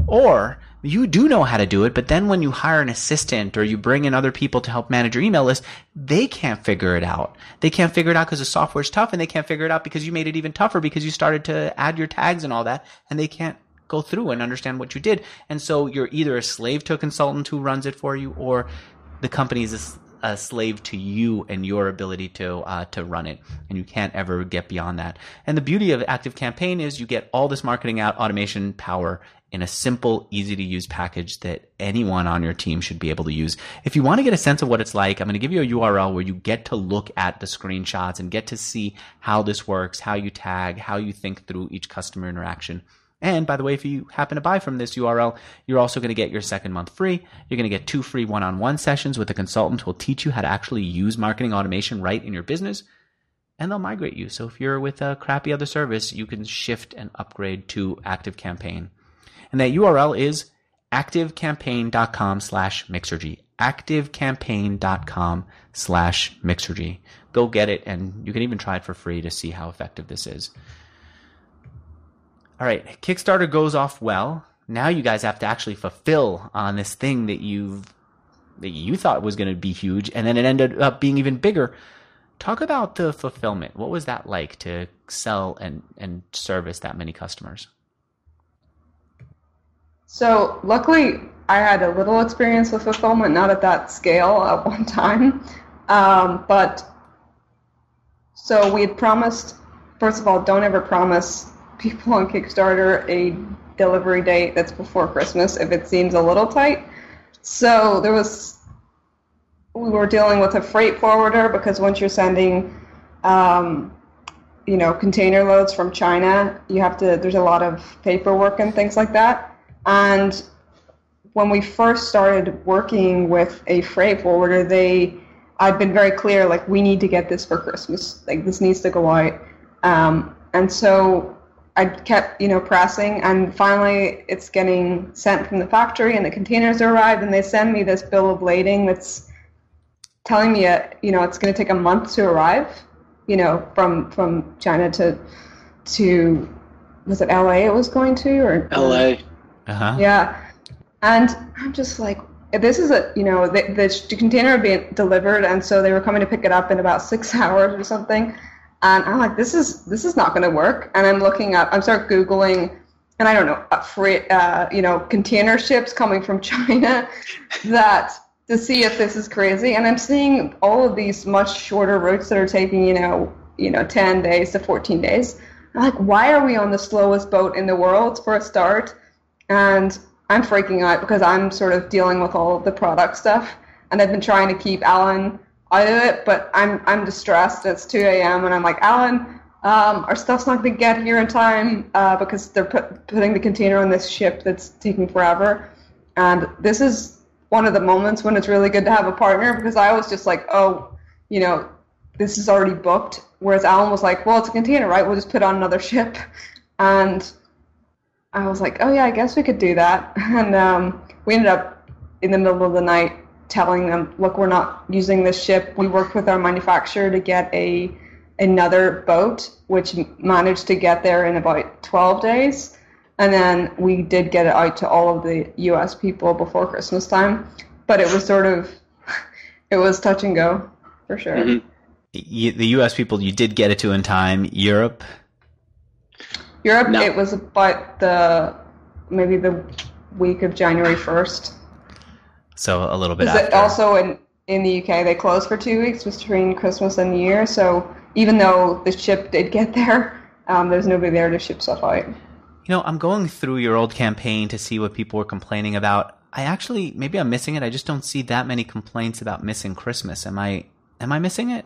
or you do know how to do it, but then when you hire an assistant or you bring in other people to help manage your email list, they can't figure it out. They can't figure it out because the software's tough, and they can't figure it out because you made it even tougher because you started to add your tags and all that, and they can't go through and understand what you did. And so you're either a slave to a consultant who runs it for you, or the company is a a slave to you and your ability to uh, to run it, and you can't ever get beyond that. And the beauty of ActiveCampaign is you get all this marketing out automation power in a simple, easy to use package that anyone on your team should be able to use. If you want to get a sense of what it's like, I'm going to give you a U R L where you get to look at the screenshots and get to see how this works, how you tag, how you think through each customer interaction. And by the way, if you happen to buy from this U R L, you're also going to get your second month free. You're going to get two free one-on-one sessions with a consultant who will teach you how to actually use marketing automation right in your business. And they'll migrate you. So if you're with a crappy other service, you can shift and upgrade to ActiveCampaign. And that U R L is activecampaign.com slash Mixergy. activecampaign.com slash Mixergy. Go get it, and you can even try it for free to see how effective this is. All right, Kickstarter goes off well. Now you guys have to actually fulfill on this thing that you've that you thought was going to be huge, and then it ended up being even bigger. Talk about the fulfillment. What was that like to sell and, and service that many customers? So luckily, I had a little experience with fulfillment, not at that scale at one time. Um, but so we had promised, first of all, don't ever promise people on Kickstarter a delivery date that's before Christmas if it seems a little tight. So there was... we were dealing with a freight forwarder because once you're sending, um, you know, container loads from China, you have to, there's a lot of paperwork and things like that. And when we first started working with a freight forwarder, they, I'd been very clear, like, we need to get this for Christmas. Like, this needs to go out. Um, and so I kept, you know, pressing, and finally it's getting sent from the factory and the containers arrived, and they send me this bill of lading that's telling me, uh, you know, it's going to take a month to arrive, you know, from from China to, to was it L A it was going to? or L A Uh-huh. Yeah. And I'm just like, this is a, you know, the, the, the container had been delivered, and so they were coming to pick it up in about six hours or something. And I'm like, this is this is not going to work. And I'm looking up, I'm start Googling, and I don't know, uh, free, uh, you know, container ships coming from China that to see if this is crazy. And I'm seeing all of these much shorter routes that are taking, you know, you know, ten days to fourteen days. I'm like, why are we on the slowest boat in the world for a start? And I'm freaking out because I'm sort of dealing with all of the product stuff, and I've been trying to keep Alan out of it, but I'm I'm distressed. It's two a.m. and I'm like, Alan, um, our stuff's not going to get here in time uh, because they're put, putting the container on this ship that's taking forever. And this is one of the moments when it's really good to have a partner, because I was just like, oh, you know, this is already booked. Whereas Alan was like, well, it's a container, right? We'll just put it on another ship. And I was like, oh yeah, I guess we could do that. And um, we ended up in the middle of the night telling them, look, we're not using this ship. We worked with our manufacturer to get a another boat, which managed to get there in about twelve days. And then we did get it out to all of the U S people before Christmas time. But it was sort of, it was touch and go, for sure. Mm-hmm. The U S people, you did get it to in time. Europe? Europe, No. It was about the, maybe the week of January first. So a little bit Because after. also in, in the U K, they closed for two weeks between Christmas and New Year. So even though the ship did get there, um, there's nobody there to ship stuff out. You know, I'm going through your old campaign to see what people were complaining about. I actually, maybe I'm missing it. I just don't see that many complaints about missing Christmas. Am I, am I missing it?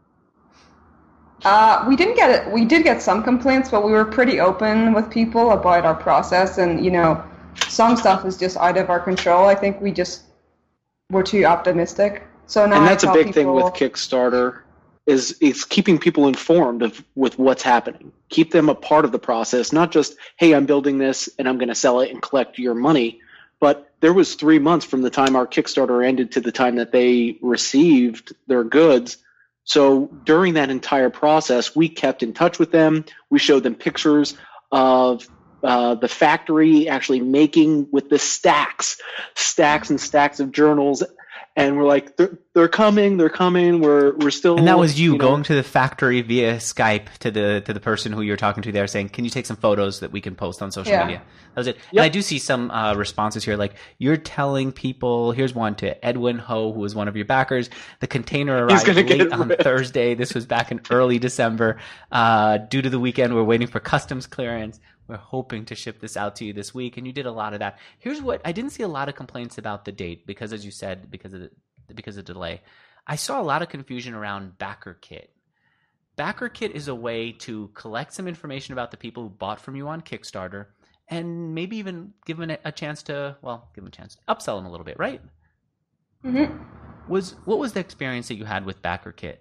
Uh, we didn't get it. We did get some complaints, but we were pretty open with people about our process. And, you know, some stuff is just out of our control. I think we just were too optimistic. So now And I that's a tell big people, thing with Kickstarter is is keeping people informed of with what's happening. Keep them a part of the process, not just, hey, I'm building this and I'm going to sell it and collect your money. But there was three months from the time our Kickstarter ended to the time that they received their goods. So during that entire process, we kept in touch with them. We showed them pictures of uh, the factory actually making with the stacks, stacks and stacks of journals. And we're like, they're, they're coming, they're coming. We're we're still. And that was you, you know, going to the factory via Skype to the to the person who you were talking to there, saying, "Can you take some photos that we can post on social Yeah. media?" That was it. Yep. And I do see some uh, responses here, like you're telling people. Here's one to Edwin Ho, who was one of your backers. The container He's arrived gonna get late it on ripped. Thursday. This was back in early December. Uh, due to the weekend, we're waiting for customs clearance. we're hoping to ship this out to you this week. And you did a lot of that. Here's what I didn't see a lot of complaints about the date because, as you said, because of the, because of the delay. I saw a lot of confusion around BackerKit. BackerKit is a way to collect some information about the people who bought from you on Kickstarter and maybe even give them a chance to, well, give them a chance to upsell them a little bit, right? Mm-hmm. Was what was the experience that you had with BackerKit?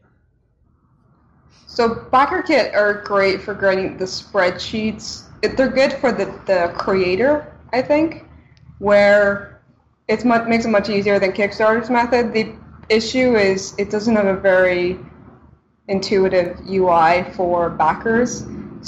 So BackerKit are great for creating the spreadsheets. It, they're good for the, the creator, I think, where it makes it much easier than Kickstarter's method. The issue is it doesn't have a very intuitive U I for backers.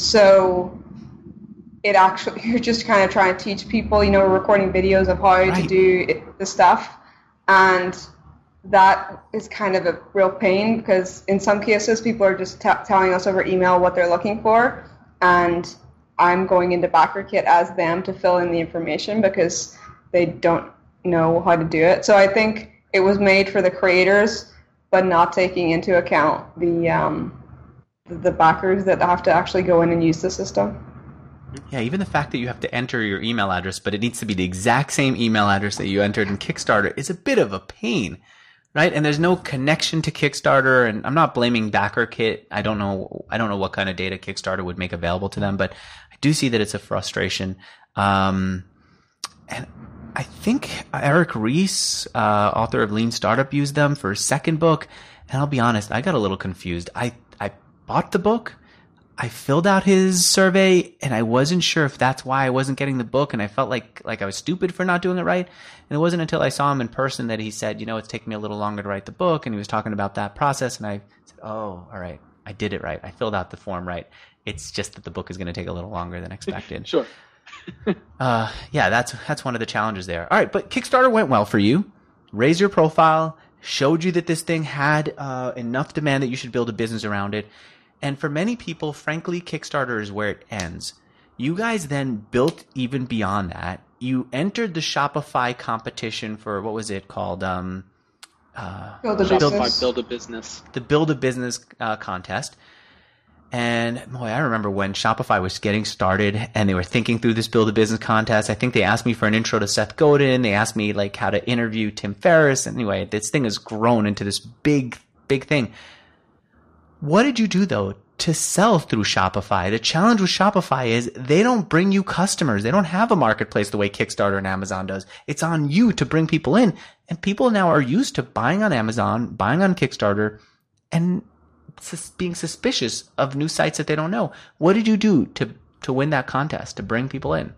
So it actually, you're just kind of trying to teach people, you know, recording videos of how right. to do it, the stuff. And that is kind of a real pain because in some cases people are just t- telling us over email what they're looking for, and I'm going into BackerKit as them to fill in the information because they don't know how to do it. So I think it was made for the creators, but not taking into account the um, the backers that have to actually go in and use the system. Yeah, even the fact that you have to enter your email address, but it needs to be the exact same email address that you entered in Kickstarter is a bit of a pain. Right, and there's no connection to Kickstarter, and I'm not blaming BackerKit. I don't know. I don't know what kind of data Kickstarter would make available to them, but I do see that it's a frustration. Um, and I think Eric Ries, uh, author of Lean Startup, used them for his second book. And I'll be honest, I got a little confused. I I bought the book, I filled out his survey, and I wasn't sure if that's why I wasn't getting the book, and I felt like like I was stupid for not doing it right. And it wasn't until I saw him in person that he said, you know, it's taking me a little longer to write the book, and he was talking about that process, and I said, oh, all right, I did it right. I filled out the form right. It's just that the book is going to take a little longer than expected. Sure. uh, yeah, that's that's one of the challenges there. All right, but Kickstarter went well for you. Raised your profile, showed you that this thing had uh, enough demand that you should build a business around it. And for many people, frankly, Kickstarter is where it ends. You guys then built even beyond that. You entered the Shopify competition for, what was it called? Um, uh, Build a Shopify business. Build a Business. The Build a Business uh, contest. And boy, I remember when Shopify was getting started and they were thinking through this Build a Business contest. I think they asked me for an intro to Seth Godin. They asked me like how to interview Tim Ferriss. Anyway, this thing has grown into this big, big thing. What did you do, though, to sell through Shopify? The challenge with Shopify is they don't bring you customers. They don't have a marketplace the way Kickstarter and Amazon does. It's on you to bring people in. And people now are used to buying on Amazon, buying on Kickstarter, and sus- being suspicious of new sites that they don't know. What did you do to, to win that contest, to bring people in?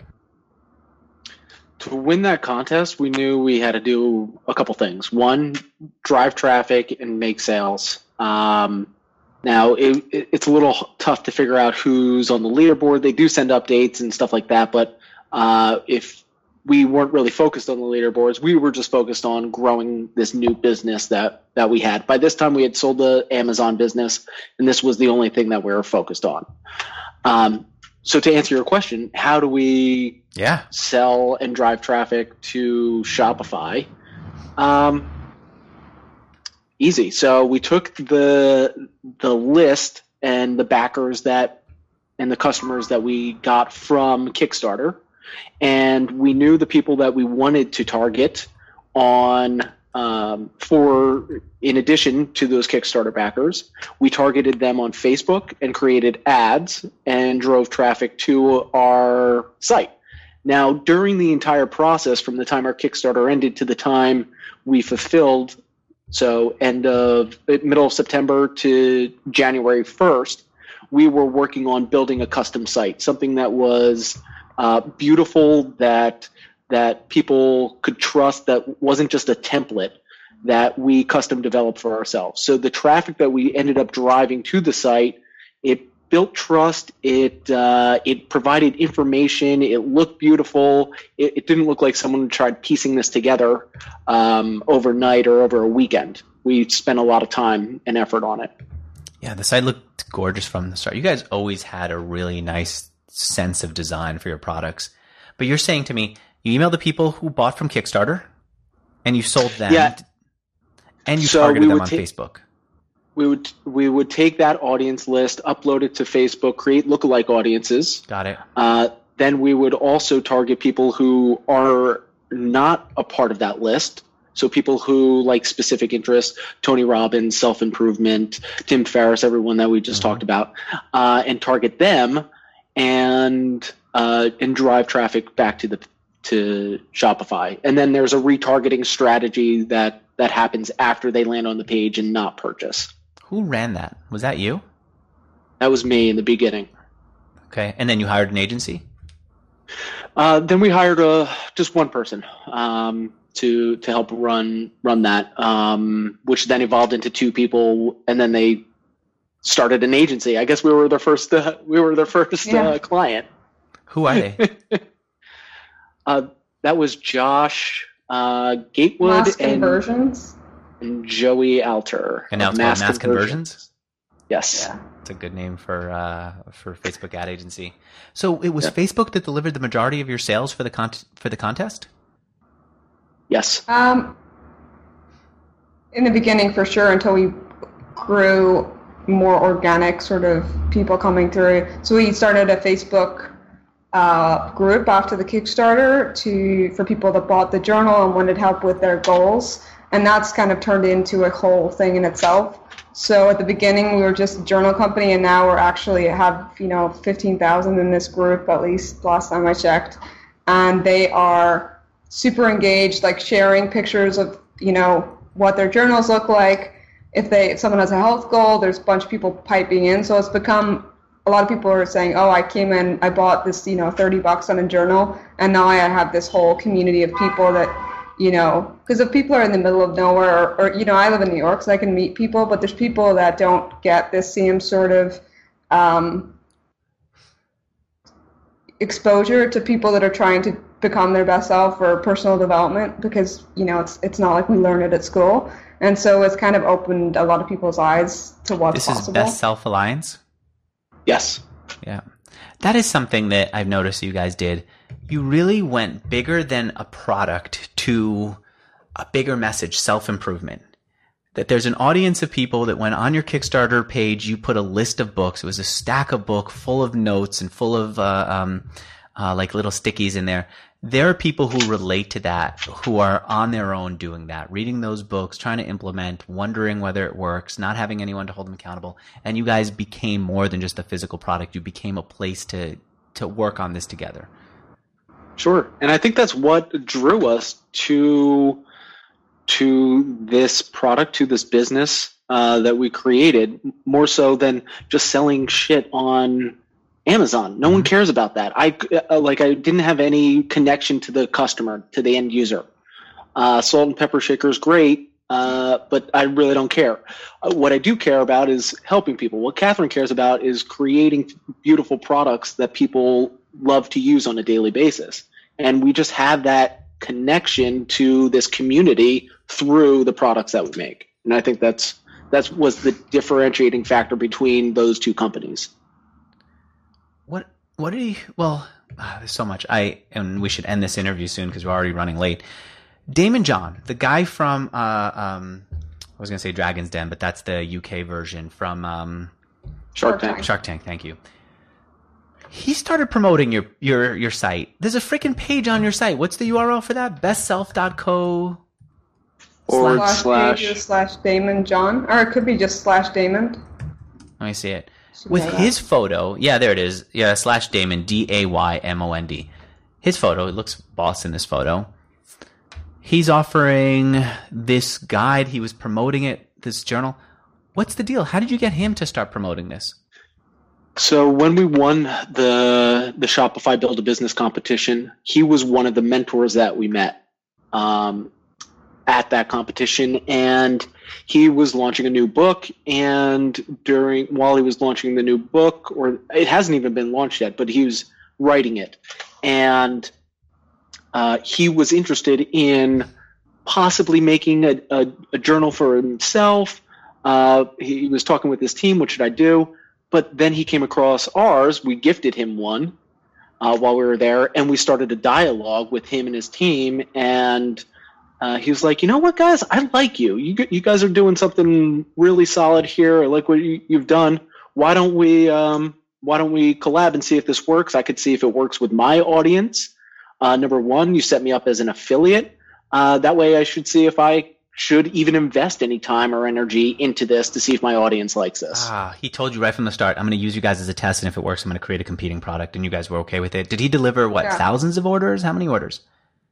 To win that contest, we knew we had to do a couple things. One, drive traffic and make sales. Um, Now, it, it, it's a little tough to figure out who's on the leaderboard. They do send updates and stuff like that, but uh, if we weren't really focused on the leaderboards, we were just focused on growing this new business that, that we had. By this time, we had sold the Amazon business, and this was the only thing that we were focused on. Um, so to answer your question, how do we yeah. sell and drive traffic to Shopify? Um Easy. So we took the the list and the backers that and the customers that we got from Kickstarter, and we knew the people that we wanted to target on um, for in addition to those Kickstarter backers. We targeted them on Facebook and created ads and drove traffic to our site. Now, during the entire process, from the time our Kickstarter ended to the time we fulfilled, so end of middle of September to January first, we were working on building a custom site, something that was uh, beautiful, that that people could trust, that wasn't just a template that we custom developed for ourselves. So the traffic that we ended up driving to the site, it built trust, it uh, it provided information, it looked beautiful, it, it didn't look like someone tried piecing this together um, overnight or over a weekend. We spent a lot of time and effort on it. Yeah, the site looked gorgeous from the start. You guys always had a really nice sense of design for your products. But you're saying to me, you emailed the people who bought from Kickstarter, and you sold them, yeah. and you so targeted them on ta- Facebook. We would we would take that audience list, upload it to Facebook, create lookalike audiences. Got it. Uh, then we would also target people who are not a part of that list. So people who like specific interests, Tony Robbins, self-improvement, Tim Ferriss, everyone that we just mm-hmm. talked about, uh, and target them and uh, and drive traffic back to the to Shopify. And then there's a retargeting strategy that, that happens after they land on the page and not purchase. Who ran that? Was that you? That was me in the beginning. Okay. And then you hired an agency? Uh, then we hired a, just one person um, to to help run run that, um, which then evolved into two people, and then they started an agency. I guess we were their first uh, we were their first yeah. uh, client. Who are they? uh, that was Josh uh, Gatewood Mass Conversions and Joey Alter. And now it's Mass, Mass Conversions? Conversions? Yes. Yeah. It's a good name for uh, for Facebook ad agency. So it was yeah. Facebook that delivered the majority of your sales for the con- for the contest? Yes. Um, in the beginning, for sure, until we grew more organic, sort of people coming through. So we started a Facebook uh, group after the Kickstarter to for people that bought the journal and wanted help with their goals, and that's kind of turned into a whole thing in itself. So at the beginning, we were just a journal company, and now we're actually have, you know, fifteen thousand in this group, at least last time I checked. And they are super engaged, like sharing pictures of, you know, what their journals look like. If they, if someone has a health goal, there's a bunch of people piping in. So it's become, a lot of people are saying, oh, I came in, I bought this, you know, thirty bucks on a journal, and now I have this whole community of people that, you know, because if people are in the middle of nowhere, or, or, you know, I live in New York, so I can meet people, but there's people that don't get this same sort of um, exposure to people that are trying to become their best self or personal development, because, you know, it's it's not like we learn it at school. And so it's kind of opened a lot of people's eyes to what's this possible. This is Best Self Alliance? Yes. Yeah. That is something that I've noticed you guys did. You really went bigger than a product to a bigger message, self-improvement. That there's an audience of people that when on your Kickstarter page, you put a list of books. It was a stack of book full of notes and full of uh, um, uh, like little stickies in there. There are people who relate to that, who are on their own doing that, reading those books, trying to implement, wondering whether it works, not having anyone to hold them accountable. And you guys became more than just a physical product. You became a place to to work on this together. Sure. And I think that's what drew us to to this product, to this business uh, that we created, more so than just selling shit on Amazon. No mm-hmm. one cares about that. I uh, like I didn't have any connection to the customer, to the end user. Uh, salt and pepper shaker is great, uh, but I really don't care. Uh, what I do care about is helping people. What Catherine cares about is creating beautiful products that people love to use on a daily basis. And we just have that connection to this community through the products that we make. And I think that's that's was the differentiating factor between those two companies. What what did he well uh, there's so much. I and we should end this interview soon because we're already running late. Daymond John, the guy from uh, um, I was gonna say Dragon's Den, but that's the U K version from um, Shark Tank. Shark Tank, thank you. He started promoting your, your, your site. There's a freaking page on your site. What's the U R L for that? best self dot co Forward slash slash pages slash Daymond John. Or it could be just slash Daymond. Let me see it. With his photo, yeah, there it is. Yeah, slash Daymond, D A Y M O N D. His photo, it looks boss in this photo. He's offering this guide. He was promoting it, this journal. What's the deal? How did you get him to start promoting this? So when we won the the Shopify Build a Business competition, he was one of the mentors that we met um, at that competition, and he was launching a new book. And during while he was launching the new book, or it hasn't even been launched yet, but he was writing it, and uh, he was interested in possibly making a, a, a journal for himself. Uh, he was talking with his team, what should I do? But then he came across ours. We gifted him one uh, while we were there, and we started a dialogue with him and his team. And uh, he was like, "You know what, guys? I like you. You you guys are doing something really solid here. I like what you, you've done. Why don't we um, why don't we collab and see if this works? I could see if it works with my audience. Uh, number one, you set me up as an affiliate. Uh, that way I should see if I should even invest any time or energy into this to see if my audience likes this. Ah, he told you right from the start, I'm going to use you guys as a test, and if it works, I'm going to create a competing product, and you guys were okay with it. Did he deliver, what, yeah. thousands of orders? How many orders?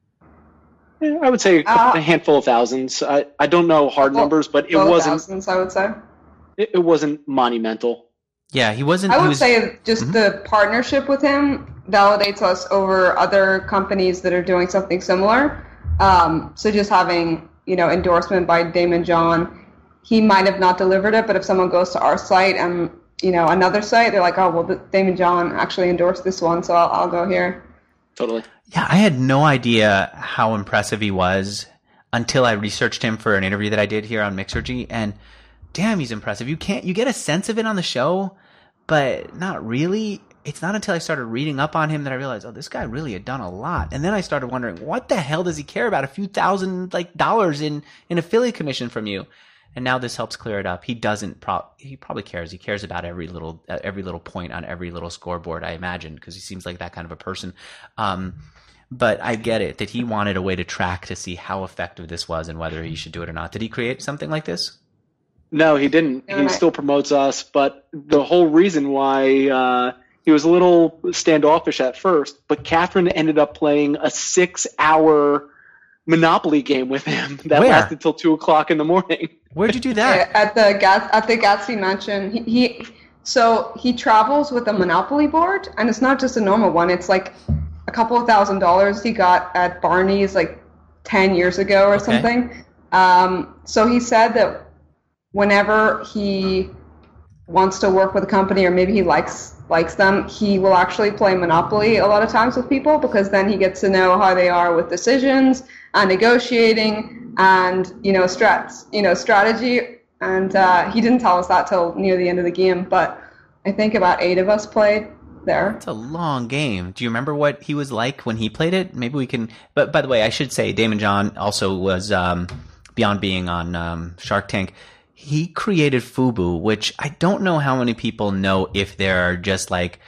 Yeah, I would say a, uh, a handful of thousands. I, I don't know hard well, numbers, but it wasn't. Thousands, I would say. It, it wasn't monumental. Yeah, he wasn't. I would he was, say just mm-hmm. the partnership with him validates us over other companies that are doing something similar. Um, so just having, you know, endorsement by Daymond John, he might have not delivered it, but if someone goes to our site and, you know, another site, they're like, oh, well, Daymond John actually endorsed this one, so I'll, I'll go here. Totally. Yeah, I had no idea how impressive he was until I researched him for an interview that I did here on Mixergy, and damn, he's impressive. You can't, you get a sense of it on the show, but not really. It's not until I started reading up on him that I realized, oh, this guy really had done a lot. And then I started wondering, what the hell does he care about? A few thousand like dollars in, in affiliate commission from you. And now this helps clear it up. He doesn't, pro- he probably cares. He cares about every little, uh, every little point on every little scoreboard, I imagine, because he seems like that kind of a person. Um, but I get it that he wanted a way to track to see how effective this was and whether he should do it or not. Did he create something like this? No, he didn't. He right. still promotes us. But the whole reason why, uh, he was a little standoffish at first, but Catherine ended up playing a six-hour Monopoly game with him that Where? lasted till two o'clock in the morning. Where'd you do that? At the Gat- at the Gatsby Mansion. He, he so he travels with a Monopoly board, and it's not just a normal one. It's like a couple of thousand dollars he got at Barney's like ten years ago or okay. something. Um, so he said that whenever he wants to work with a company, or maybe he likes likes them, he will actually play Monopoly a lot of times with people, because then he gets to know how they are with decisions and negotiating and, you know, strats, you know, strategy. And uh, he didn't tell us that till near the end of the game, but I think about eight of us played there. It's a long game. Do you remember what he was like when he played it? Maybe we can, but by the way, I should say Daymond John also was, um, beyond being on um, Shark Tank, he created Fubu, which I don't know how many people know if they're just like,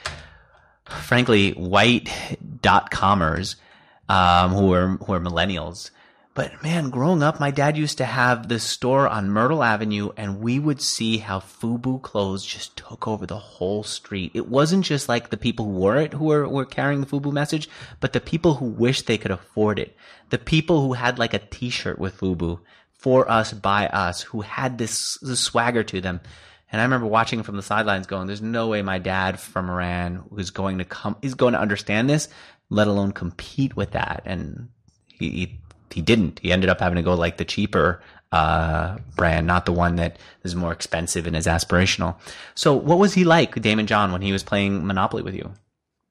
frankly, white dot-commers um, who are who are millennials. But man, growing up, my dad used to have this store on Myrtle Avenue, and we would see how Fubu clothes just took over the whole street. It wasn't just like the people who wore it who were, were carrying the Fubu message, but the people who wished they could afford it. The people who had like a t-shirt with Fubu. For us, by us, who had this, this swagger to them. And I remember watching from the sidelines going, there's no way my dad from Iran was going to come, is going to understand this, let alone compete with that. And he, he, he didn't. He ended up having to go like the cheaper uh, brand, not the one that is more expensive and is aspirational. So what was he like, Daymond John, when he was playing Monopoly with you?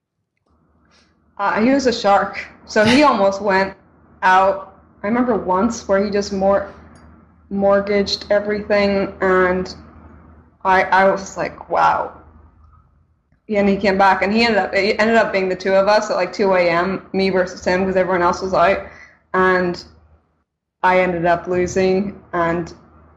Uh, he was a shark. So he almost went out. I remember once where he just more mortgaged everything, and I I was like, wow. And he came back, and he ended up it ended up being the two of us at like two a.m. me versus him, because everyone else was out, and I ended up losing, and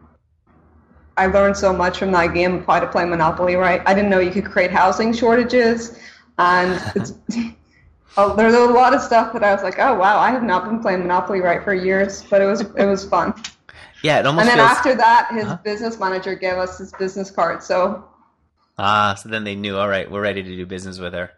I learned so much from that game of how to play Monopoly right. I didn't know you could create housing shortages, and it's oh, there's a lot of stuff that I was like, oh wow, I have not been playing Monopoly right for years, but it was it was fun. Yeah, it almost. And then feels... after that, his huh? business manager gave us his business card. So. Ah, so then they knew. All right, we're ready to do business with her.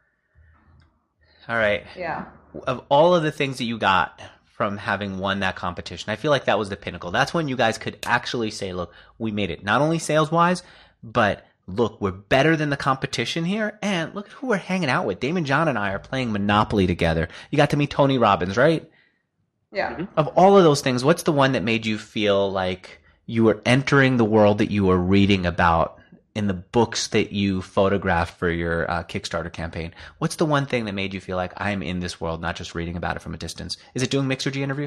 All right. Yeah. Of all of the things that you got from having won that competition, I feel like that was the pinnacle. That's when you guys could actually say, "Look, we made it. Not only sales wise, but look, we're better than the competition here. And look at who we're hanging out with. Daymond John and I are playing Monopoly together. You got to meet Tony Robbins, right?" Yeah. Of all of those things, what's the one that made you feel like you were entering the world that you were reading about in the books that you photographed for your uh, Kickstarter campaign? What's the one thing that made you feel like I'm in this world, not just reading about it from a distance? Is it doing Mixergy interview?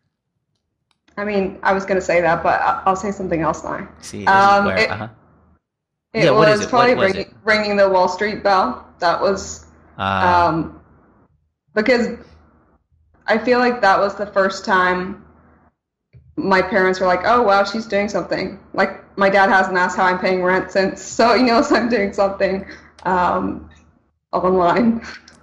I mean, I was going to say that, but I'll say something else now. See, um, where, it, uh-huh. it yeah, was what is it? probably What was ringing, it? ringing the Wall Street bell. That was Uh, um, because I feel like that was the first time my parents were like, oh, wow, she's doing something. Like, my dad hasn't asked how I'm paying rent since, so he knows I'm doing something. um, online.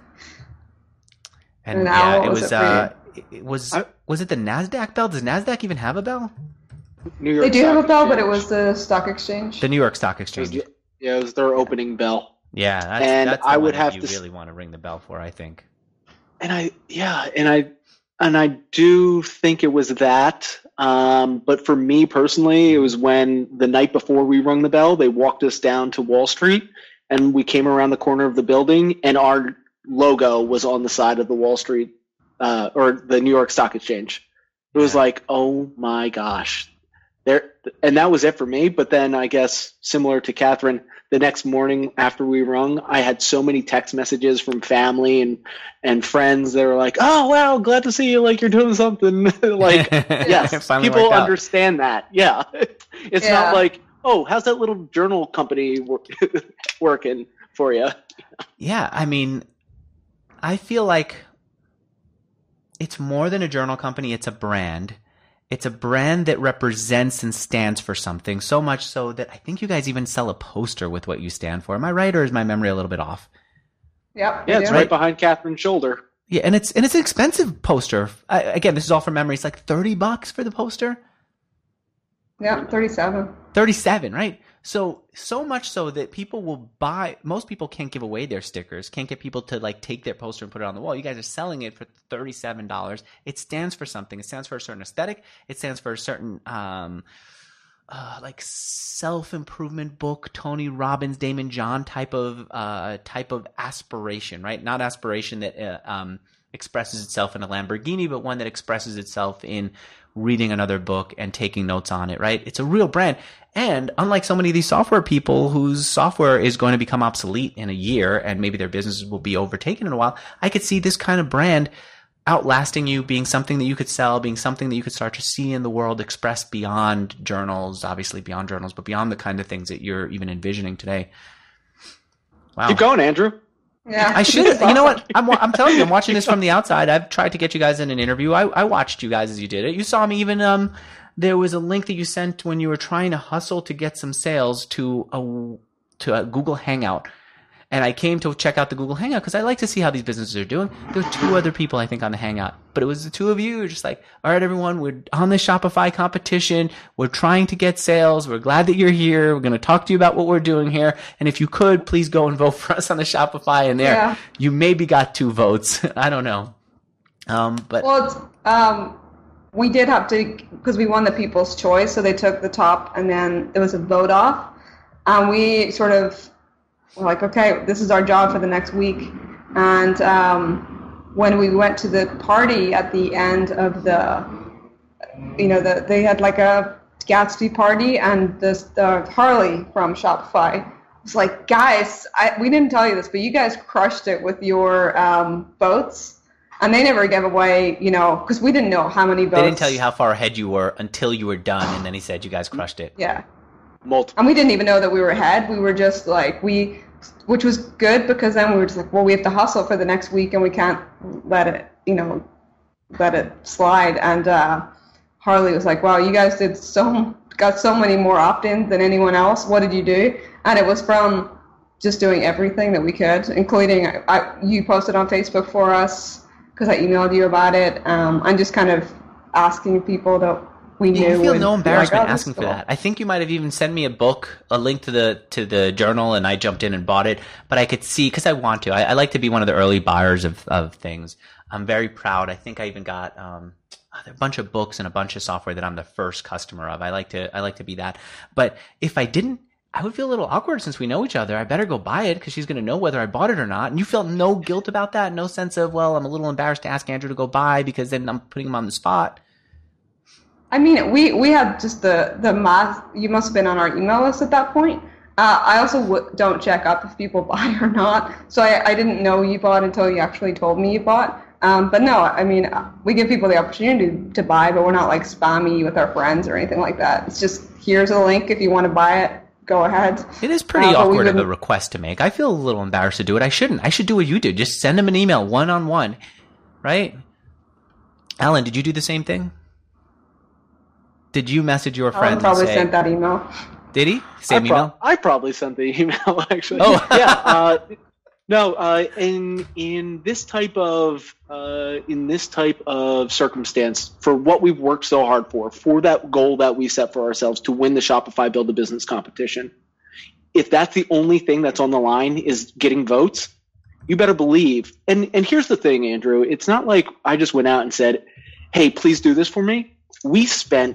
And, And yeah, now it was was it for uh, it it was I- was it the NASDAQ bell? Does NASDAQ even have a bell? New York They do Stock have a bell, but it Exchange. was the stock exchange. The New York Stock It was Exchange. the- yeah, it was their opening bell. Yeah, that's, And that's the I one would that have you to s- really want to ring the bell for, I think. And I, yeah, and I, and I do think it was that. Um, but for me personally, it was when the night before we rung the bell, they walked us down to Wall Street, and we came around the corner of the building, and our logo was on the side of the Wall Street, uh, or the New York Stock Exchange. It was Yeah. like, oh my gosh, there, and that was it for me. But then I guess similar to Catherine, the next morning after we rung, I had so many text messages from family and and friends. They were like, "Oh wow, glad to see you! Like you're doing something." Like, yes, It finally people worked out. understand that. Yeah, it's Yeah. not like, "Oh, how's that little journal company wor- working for you?" Yeah, I mean, I feel like it's more than a journal company, it's a brand. It's a brand that represents and stands for something, so much so that I think you guys even sell a poster with what you stand for. Am I right, or is my memory a little bit off? Yep. Yeah, we it's do. right behind Catherine's shoulder. Yeah, and it's and it's an expensive poster. I, again, this is all from memory. It's like thirty bucks for the poster. Yep, thirty-seven. thirty-seven, right? So, so much so that people will buy, most people can't give away their stickers, can't get people to like take their poster and put it on the wall. You guys are selling it for thirty-seven dollars. It stands for something. It stands for a certain aesthetic. It stands for a certain, um, uh, like self-improvement book, Tony Robbins, Damon John type of, uh, type of aspiration, right? Not aspiration that, uh, um, expresses itself in a Lamborghini, but one that expresses itself in reading another book and taking notes on it, right? It's a real brand. And unlike so many of these software people whose software is going to become obsolete in a year and maybe their businesses will be overtaken in a while, I could see this kind of brand outlasting you, being something that you could sell, being something that you could start to see in the world expressed beyond journals, obviously beyond journals, but beyond the kind of things that you're even envisioning today. Wow. Keep going, Andrew. Yeah. I should. You know what? I'm. I'm telling you, I'm watching this from the outside. I've tried to get you guys in an interview. I, I watched you guys as you did it. You saw me even. Um, there was a link that you sent when you were trying to hustle to get some sales to a to a Google Hangout, and I came to check out the Google Hangout because I like to see how these businesses are doing. There were two other people I think on the Hangout, but it was the two of you. Just like, all right, everyone, we're on the Shopify competition. We're trying to get sales. We're glad that you're here. We're going to talk to you about what we're doing here. And if you could, please go and vote for us on the Shopify. And there, Yeah. you maybe got two votes. I don't know. Um, but Well, it's, um, we did have to, because we won the People's Choice, so they took the top, and then there was a vote off. And we sort of were like, okay, this is our job for the next week. And um, when we went to the party at the end of the, you know, the, they had like a Gatsby party, and this the Harley from Shopify was like, guys, I, we didn't tell you this, but you guys crushed it with your um, votes. And they never gave away, you know, because we didn't know how many votes. they didn't tell you how far ahead you were until you were done. And then he said, you guys crushed it. Yeah. Multiple. And we didn't even know that we were ahead. We were just like, we, which was good, because then we were just like, well, we have to hustle for the next week, and we can't let it, you know, let it slide. And uh, Harley was like, wow, you guys did so, got so many more opt-ins than anyone else. What did you do? And it was from just doing everything that we could, including, I, I, you posted on Facebook for us, because I emailed you about it, um, and just kind of asking people that we knew. You feel would no be embarrassment like, oh, asking this for is that. I think you might have even sent me a book, a link to the to the journal, and I jumped in and bought it. But I could see, because I want to. I, I like to be one of the early buyers of, of things. I'm very proud. I think I even got um, a bunch of books and a bunch of software that I'm the first customer of. I like to I like to be that. But if I didn't, I would feel a little awkward since we know each other. I better go buy it because she's going to know whether I bought it or not. And you felt no guilt about that? No sense of, well, I'm a little embarrassed to ask Andrew to go buy because then I'm putting him on the spot. I mean, we, we had just the, the math. You must have been on our email list at that point. Uh, I also w- don't check up if people buy or not. So I, I didn't know you bought until you actually told me you bought. Um, but no, I mean, we give people the opportunity to buy, but we're not like spammy with our friends or anything like that. It's just, here's a link if you want to buy it. Go ahead. It is pretty Uh, but we awkward of a wouldn't- request to make. I feel a little embarrassed to do it. I shouldn't. I should do what you did. Just send them an email one-on-one, right? Alan, did you do the same thing? Did you message your I friends probably and say, sent that email. Did he? Same I pro- email? I probably sent the email, actually. Oh. yeah. Uh, no, uh, in in this type of uh, in this type of circumstance, for what we've worked so hard for, for that goal that we set for ourselves to win the Shopify Build a Business competition, if that's the only thing that's on the line is getting votes, you better believe. And and here's the thing, Andrew. It's not like I just went out and said, "Hey, please do this for me." We spent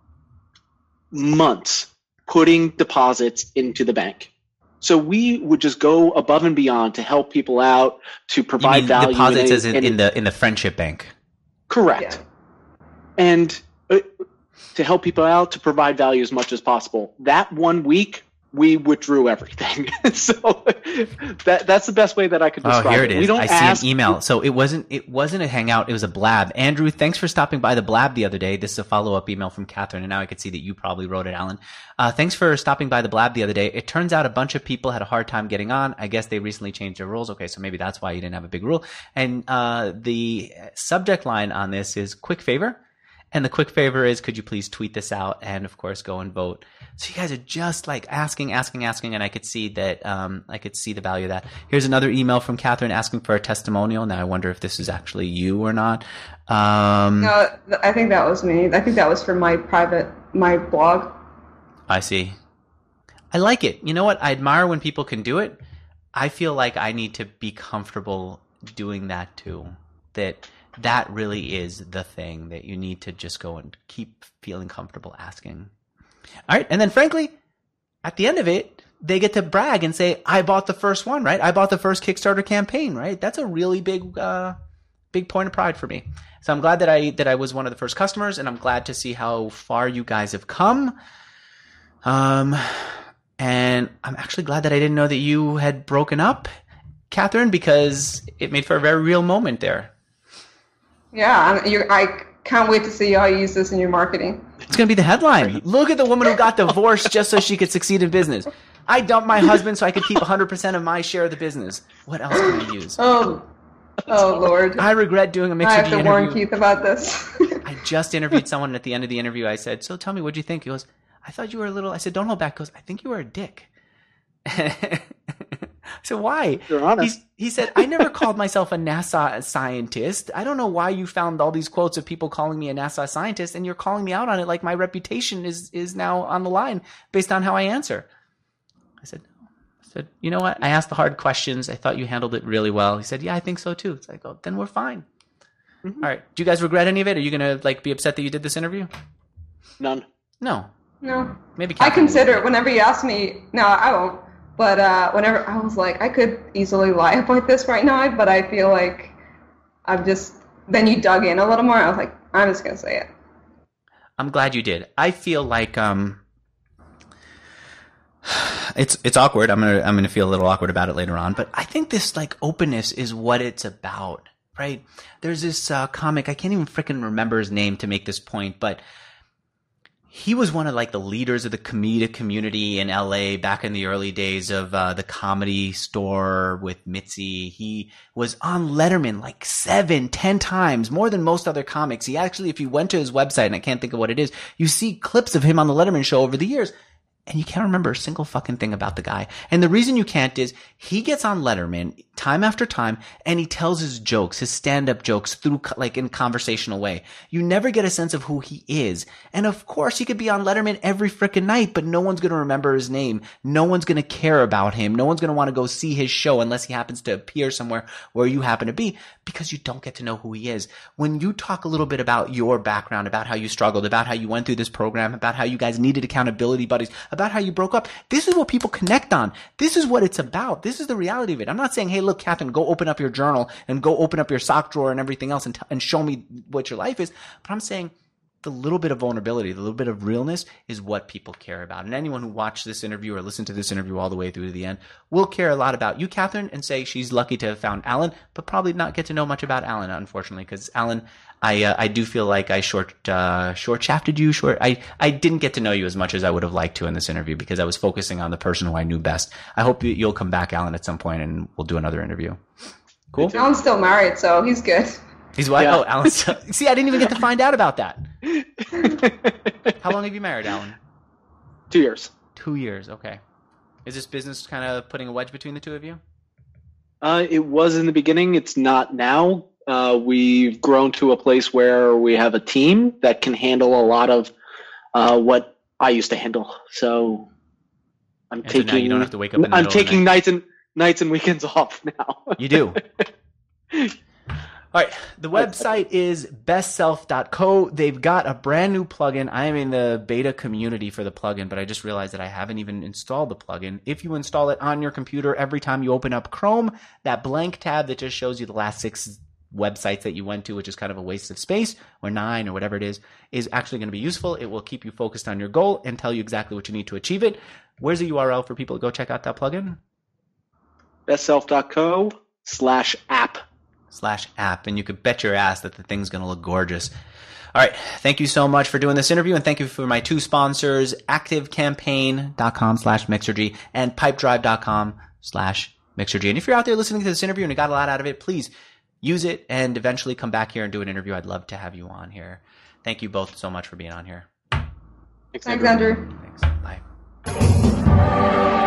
months putting deposits into the bank. So we would just go above and beyond to help people out, to provide you mean value. Deposits in, as in, in, in the in the friendship bank. Correct. Yeah. And uh, to help people out, to provide value as much as possible. That one week, we withdrew everything. so that that's the best way that I could describe it. Oh, here it is. We don't I ask, see an email. So it wasn't it wasn't a hangout. It was a blab. Andrew, thanks for stopping by the blab the other day. This is a follow-up email from Catherine, and now I could see that you probably wrote it, Alan. Uh, thanks for stopping by the blab the other day. It turns out a bunch of people had a hard time getting on. I guess they recently changed their rules. Okay, so maybe that's why you didn't have a big rule. And uh, the subject line on this is quick favor. And the quick favor is, could you please tweet this out and, of course, go and vote. So you guys are just like asking, asking, asking, and I could see that um, I could see the value of that. Here's another email from Catherine asking for a testimonial. Now I wonder if this is actually you or not. Um, No, I think that was me. I think that was for my private, my blog. I see. I like it. You know what? I admire when people can do it. I feel like I need to be comfortable doing that too. That that really is the thing that you need to just go and keep feeling comfortable asking. All right. And then frankly, at the end of it, they get to brag and say, I bought the first one, right? I bought the first Kickstarter campaign, right? That's a really big, uh, big point of pride for me. So I'm glad that I, that I was one of the first customers, and I'm glad to see how far you guys have come. Um, and I'm actually glad that I didn't know that you had broken up, Catherine, because it made for a very real moment there. Yeah, you're, I can't wait to see how you use this in your marketing. It's going to be the headline. Look at the woman who got divorced just so she could succeed in business. I dumped my husband so I could keep one hundred percent of my share of the business. What else can I use? Oh, oh Lord. I regret doing a Mixergy I have to interview. warn Keith about this. I just interviewed someone, and at the end of the interview, I said, so tell me, what'd you think? He goes, I thought you were a little, I said, don't hold back. He goes, I think you were a dick. I said, why? Your Honor. He's, he said, I never called myself a NASA scientist. I don't know why you found all these quotes of people calling me a NASA scientist, and you're calling me out on it like my reputation is, is now on the line based on how I answer. I said, I said, you know what? I asked the hard questions. I thought you handled it really well. He said, yeah, I think so too. It's like, oh, then we're fine. Mm-hmm. All right. Do you guys regret any of it? Are you going to like be upset that you did this interview? None. No. No. Maybe I Catherine consider will. it whenever you ask me. No, I won't. But uh, whenever I was like, I could easily lie about this right now, but I feel like I've just, then you dug in a little more. I was like, I'm just going to say it. I'm glad you did. I feel like um, it's it's awkward. I'm gonna I'm gonna feel a little awkward about it later on. But I think this like openness is what it's about, right? There's this uh, comic. I can't even freaking remember his name to make this point, but he was one of like the leaders of the comedic community in L A back in the early days of uh, the Comedy Store with Mitzi. He was on Letterman like seven, ten times, more than most other comics. He actually, if you went to his website, and I can't think of what it is, you see clips of him on the Letterman show over the years. And you can't remember a single fucking thing about the guy. And the reason you can't is he gets on Letterman time after time and he tells his jokes, his stand-up jokes through like in conversational way. You never get a sense of who he is. And of course he could be on Letterman every freaking night, but no one's going to remember his name. No one's going to care about him. No one's going to want to go see his show unless he happens to appear somewhere where you happen to be, because you don't get to know who he is. When you talk a little bit about your background, about how you struggled, about how you went through this program, about how you guys needed accountability buddies, about how you broke up. This is what people connect on. This is what it's about. This is the reality of it. I'm not saying, hey, look, Catherine, go open up your journal and go open up your sock drawer and everything else and, t- and show me what your life is. But I'm saying the little bit of vulnerability, the little bit of realness is what people care about. And anyone who watched this interview or listened to this interview all the way through to the end will care a lot about you, Catherine, and say she's lucky to have found Alan, but probably not get to know much about Alan, unfortunately, because Alan, I uh, I do feel like I short uh, short shafted you. Short, I I didn't get to know you as much as I would have liked to in this interview because I was focusing on the person who I knew best. I hope you'll come back, Alan, at some point, and we'll do another interview. Cool. Alan's still married, so he's good. He's what? Yeah. Oh, Alan. See, I didn't even get to find out about that. How long have you married, Alan? Two years. Two years, okay. Is this business kind of putting a wedge between the two of you? Uh, it was in the beginning. It's not now. Uh, we've grown to a place where we have a team that can handle a lot of uh, what I used to handle. So I'm and taking. So now you don't have to wake up. In the I'm middle taking of the night. nights and nights and weekends off now. You do. All right. The website is best self dot co. They've got a brand new plugin. I am in the beta community for the plugin, but I just realized that I haven't even installed the plugin. If you install it on your computer, every time you open up Chrome, that blank tab that just shows you the last six websites that you went to, which is kind of a waste of space, or nine or whatever it is, is actually going to be useful. It will keep you focused on your goal and tell you exactly what you need to achieve it. Where's the U R L for people to go check out that plugin? best self dot co slash app. slash app, and you could bet your ass that the thing's going to look gorgeous. All right. Thank you so much for doing this interview, and thank you for my two sponsors, activecampaign.com slash mixergy and pipedrive.com slash mixergy. And if you're out there listening to this interview and you got a lot out of it, please use it and eventually come back here and do an interview. I'd love to have you on here. Thank you both so much for being on here. Thanks, Andrew. Thanks. Bye.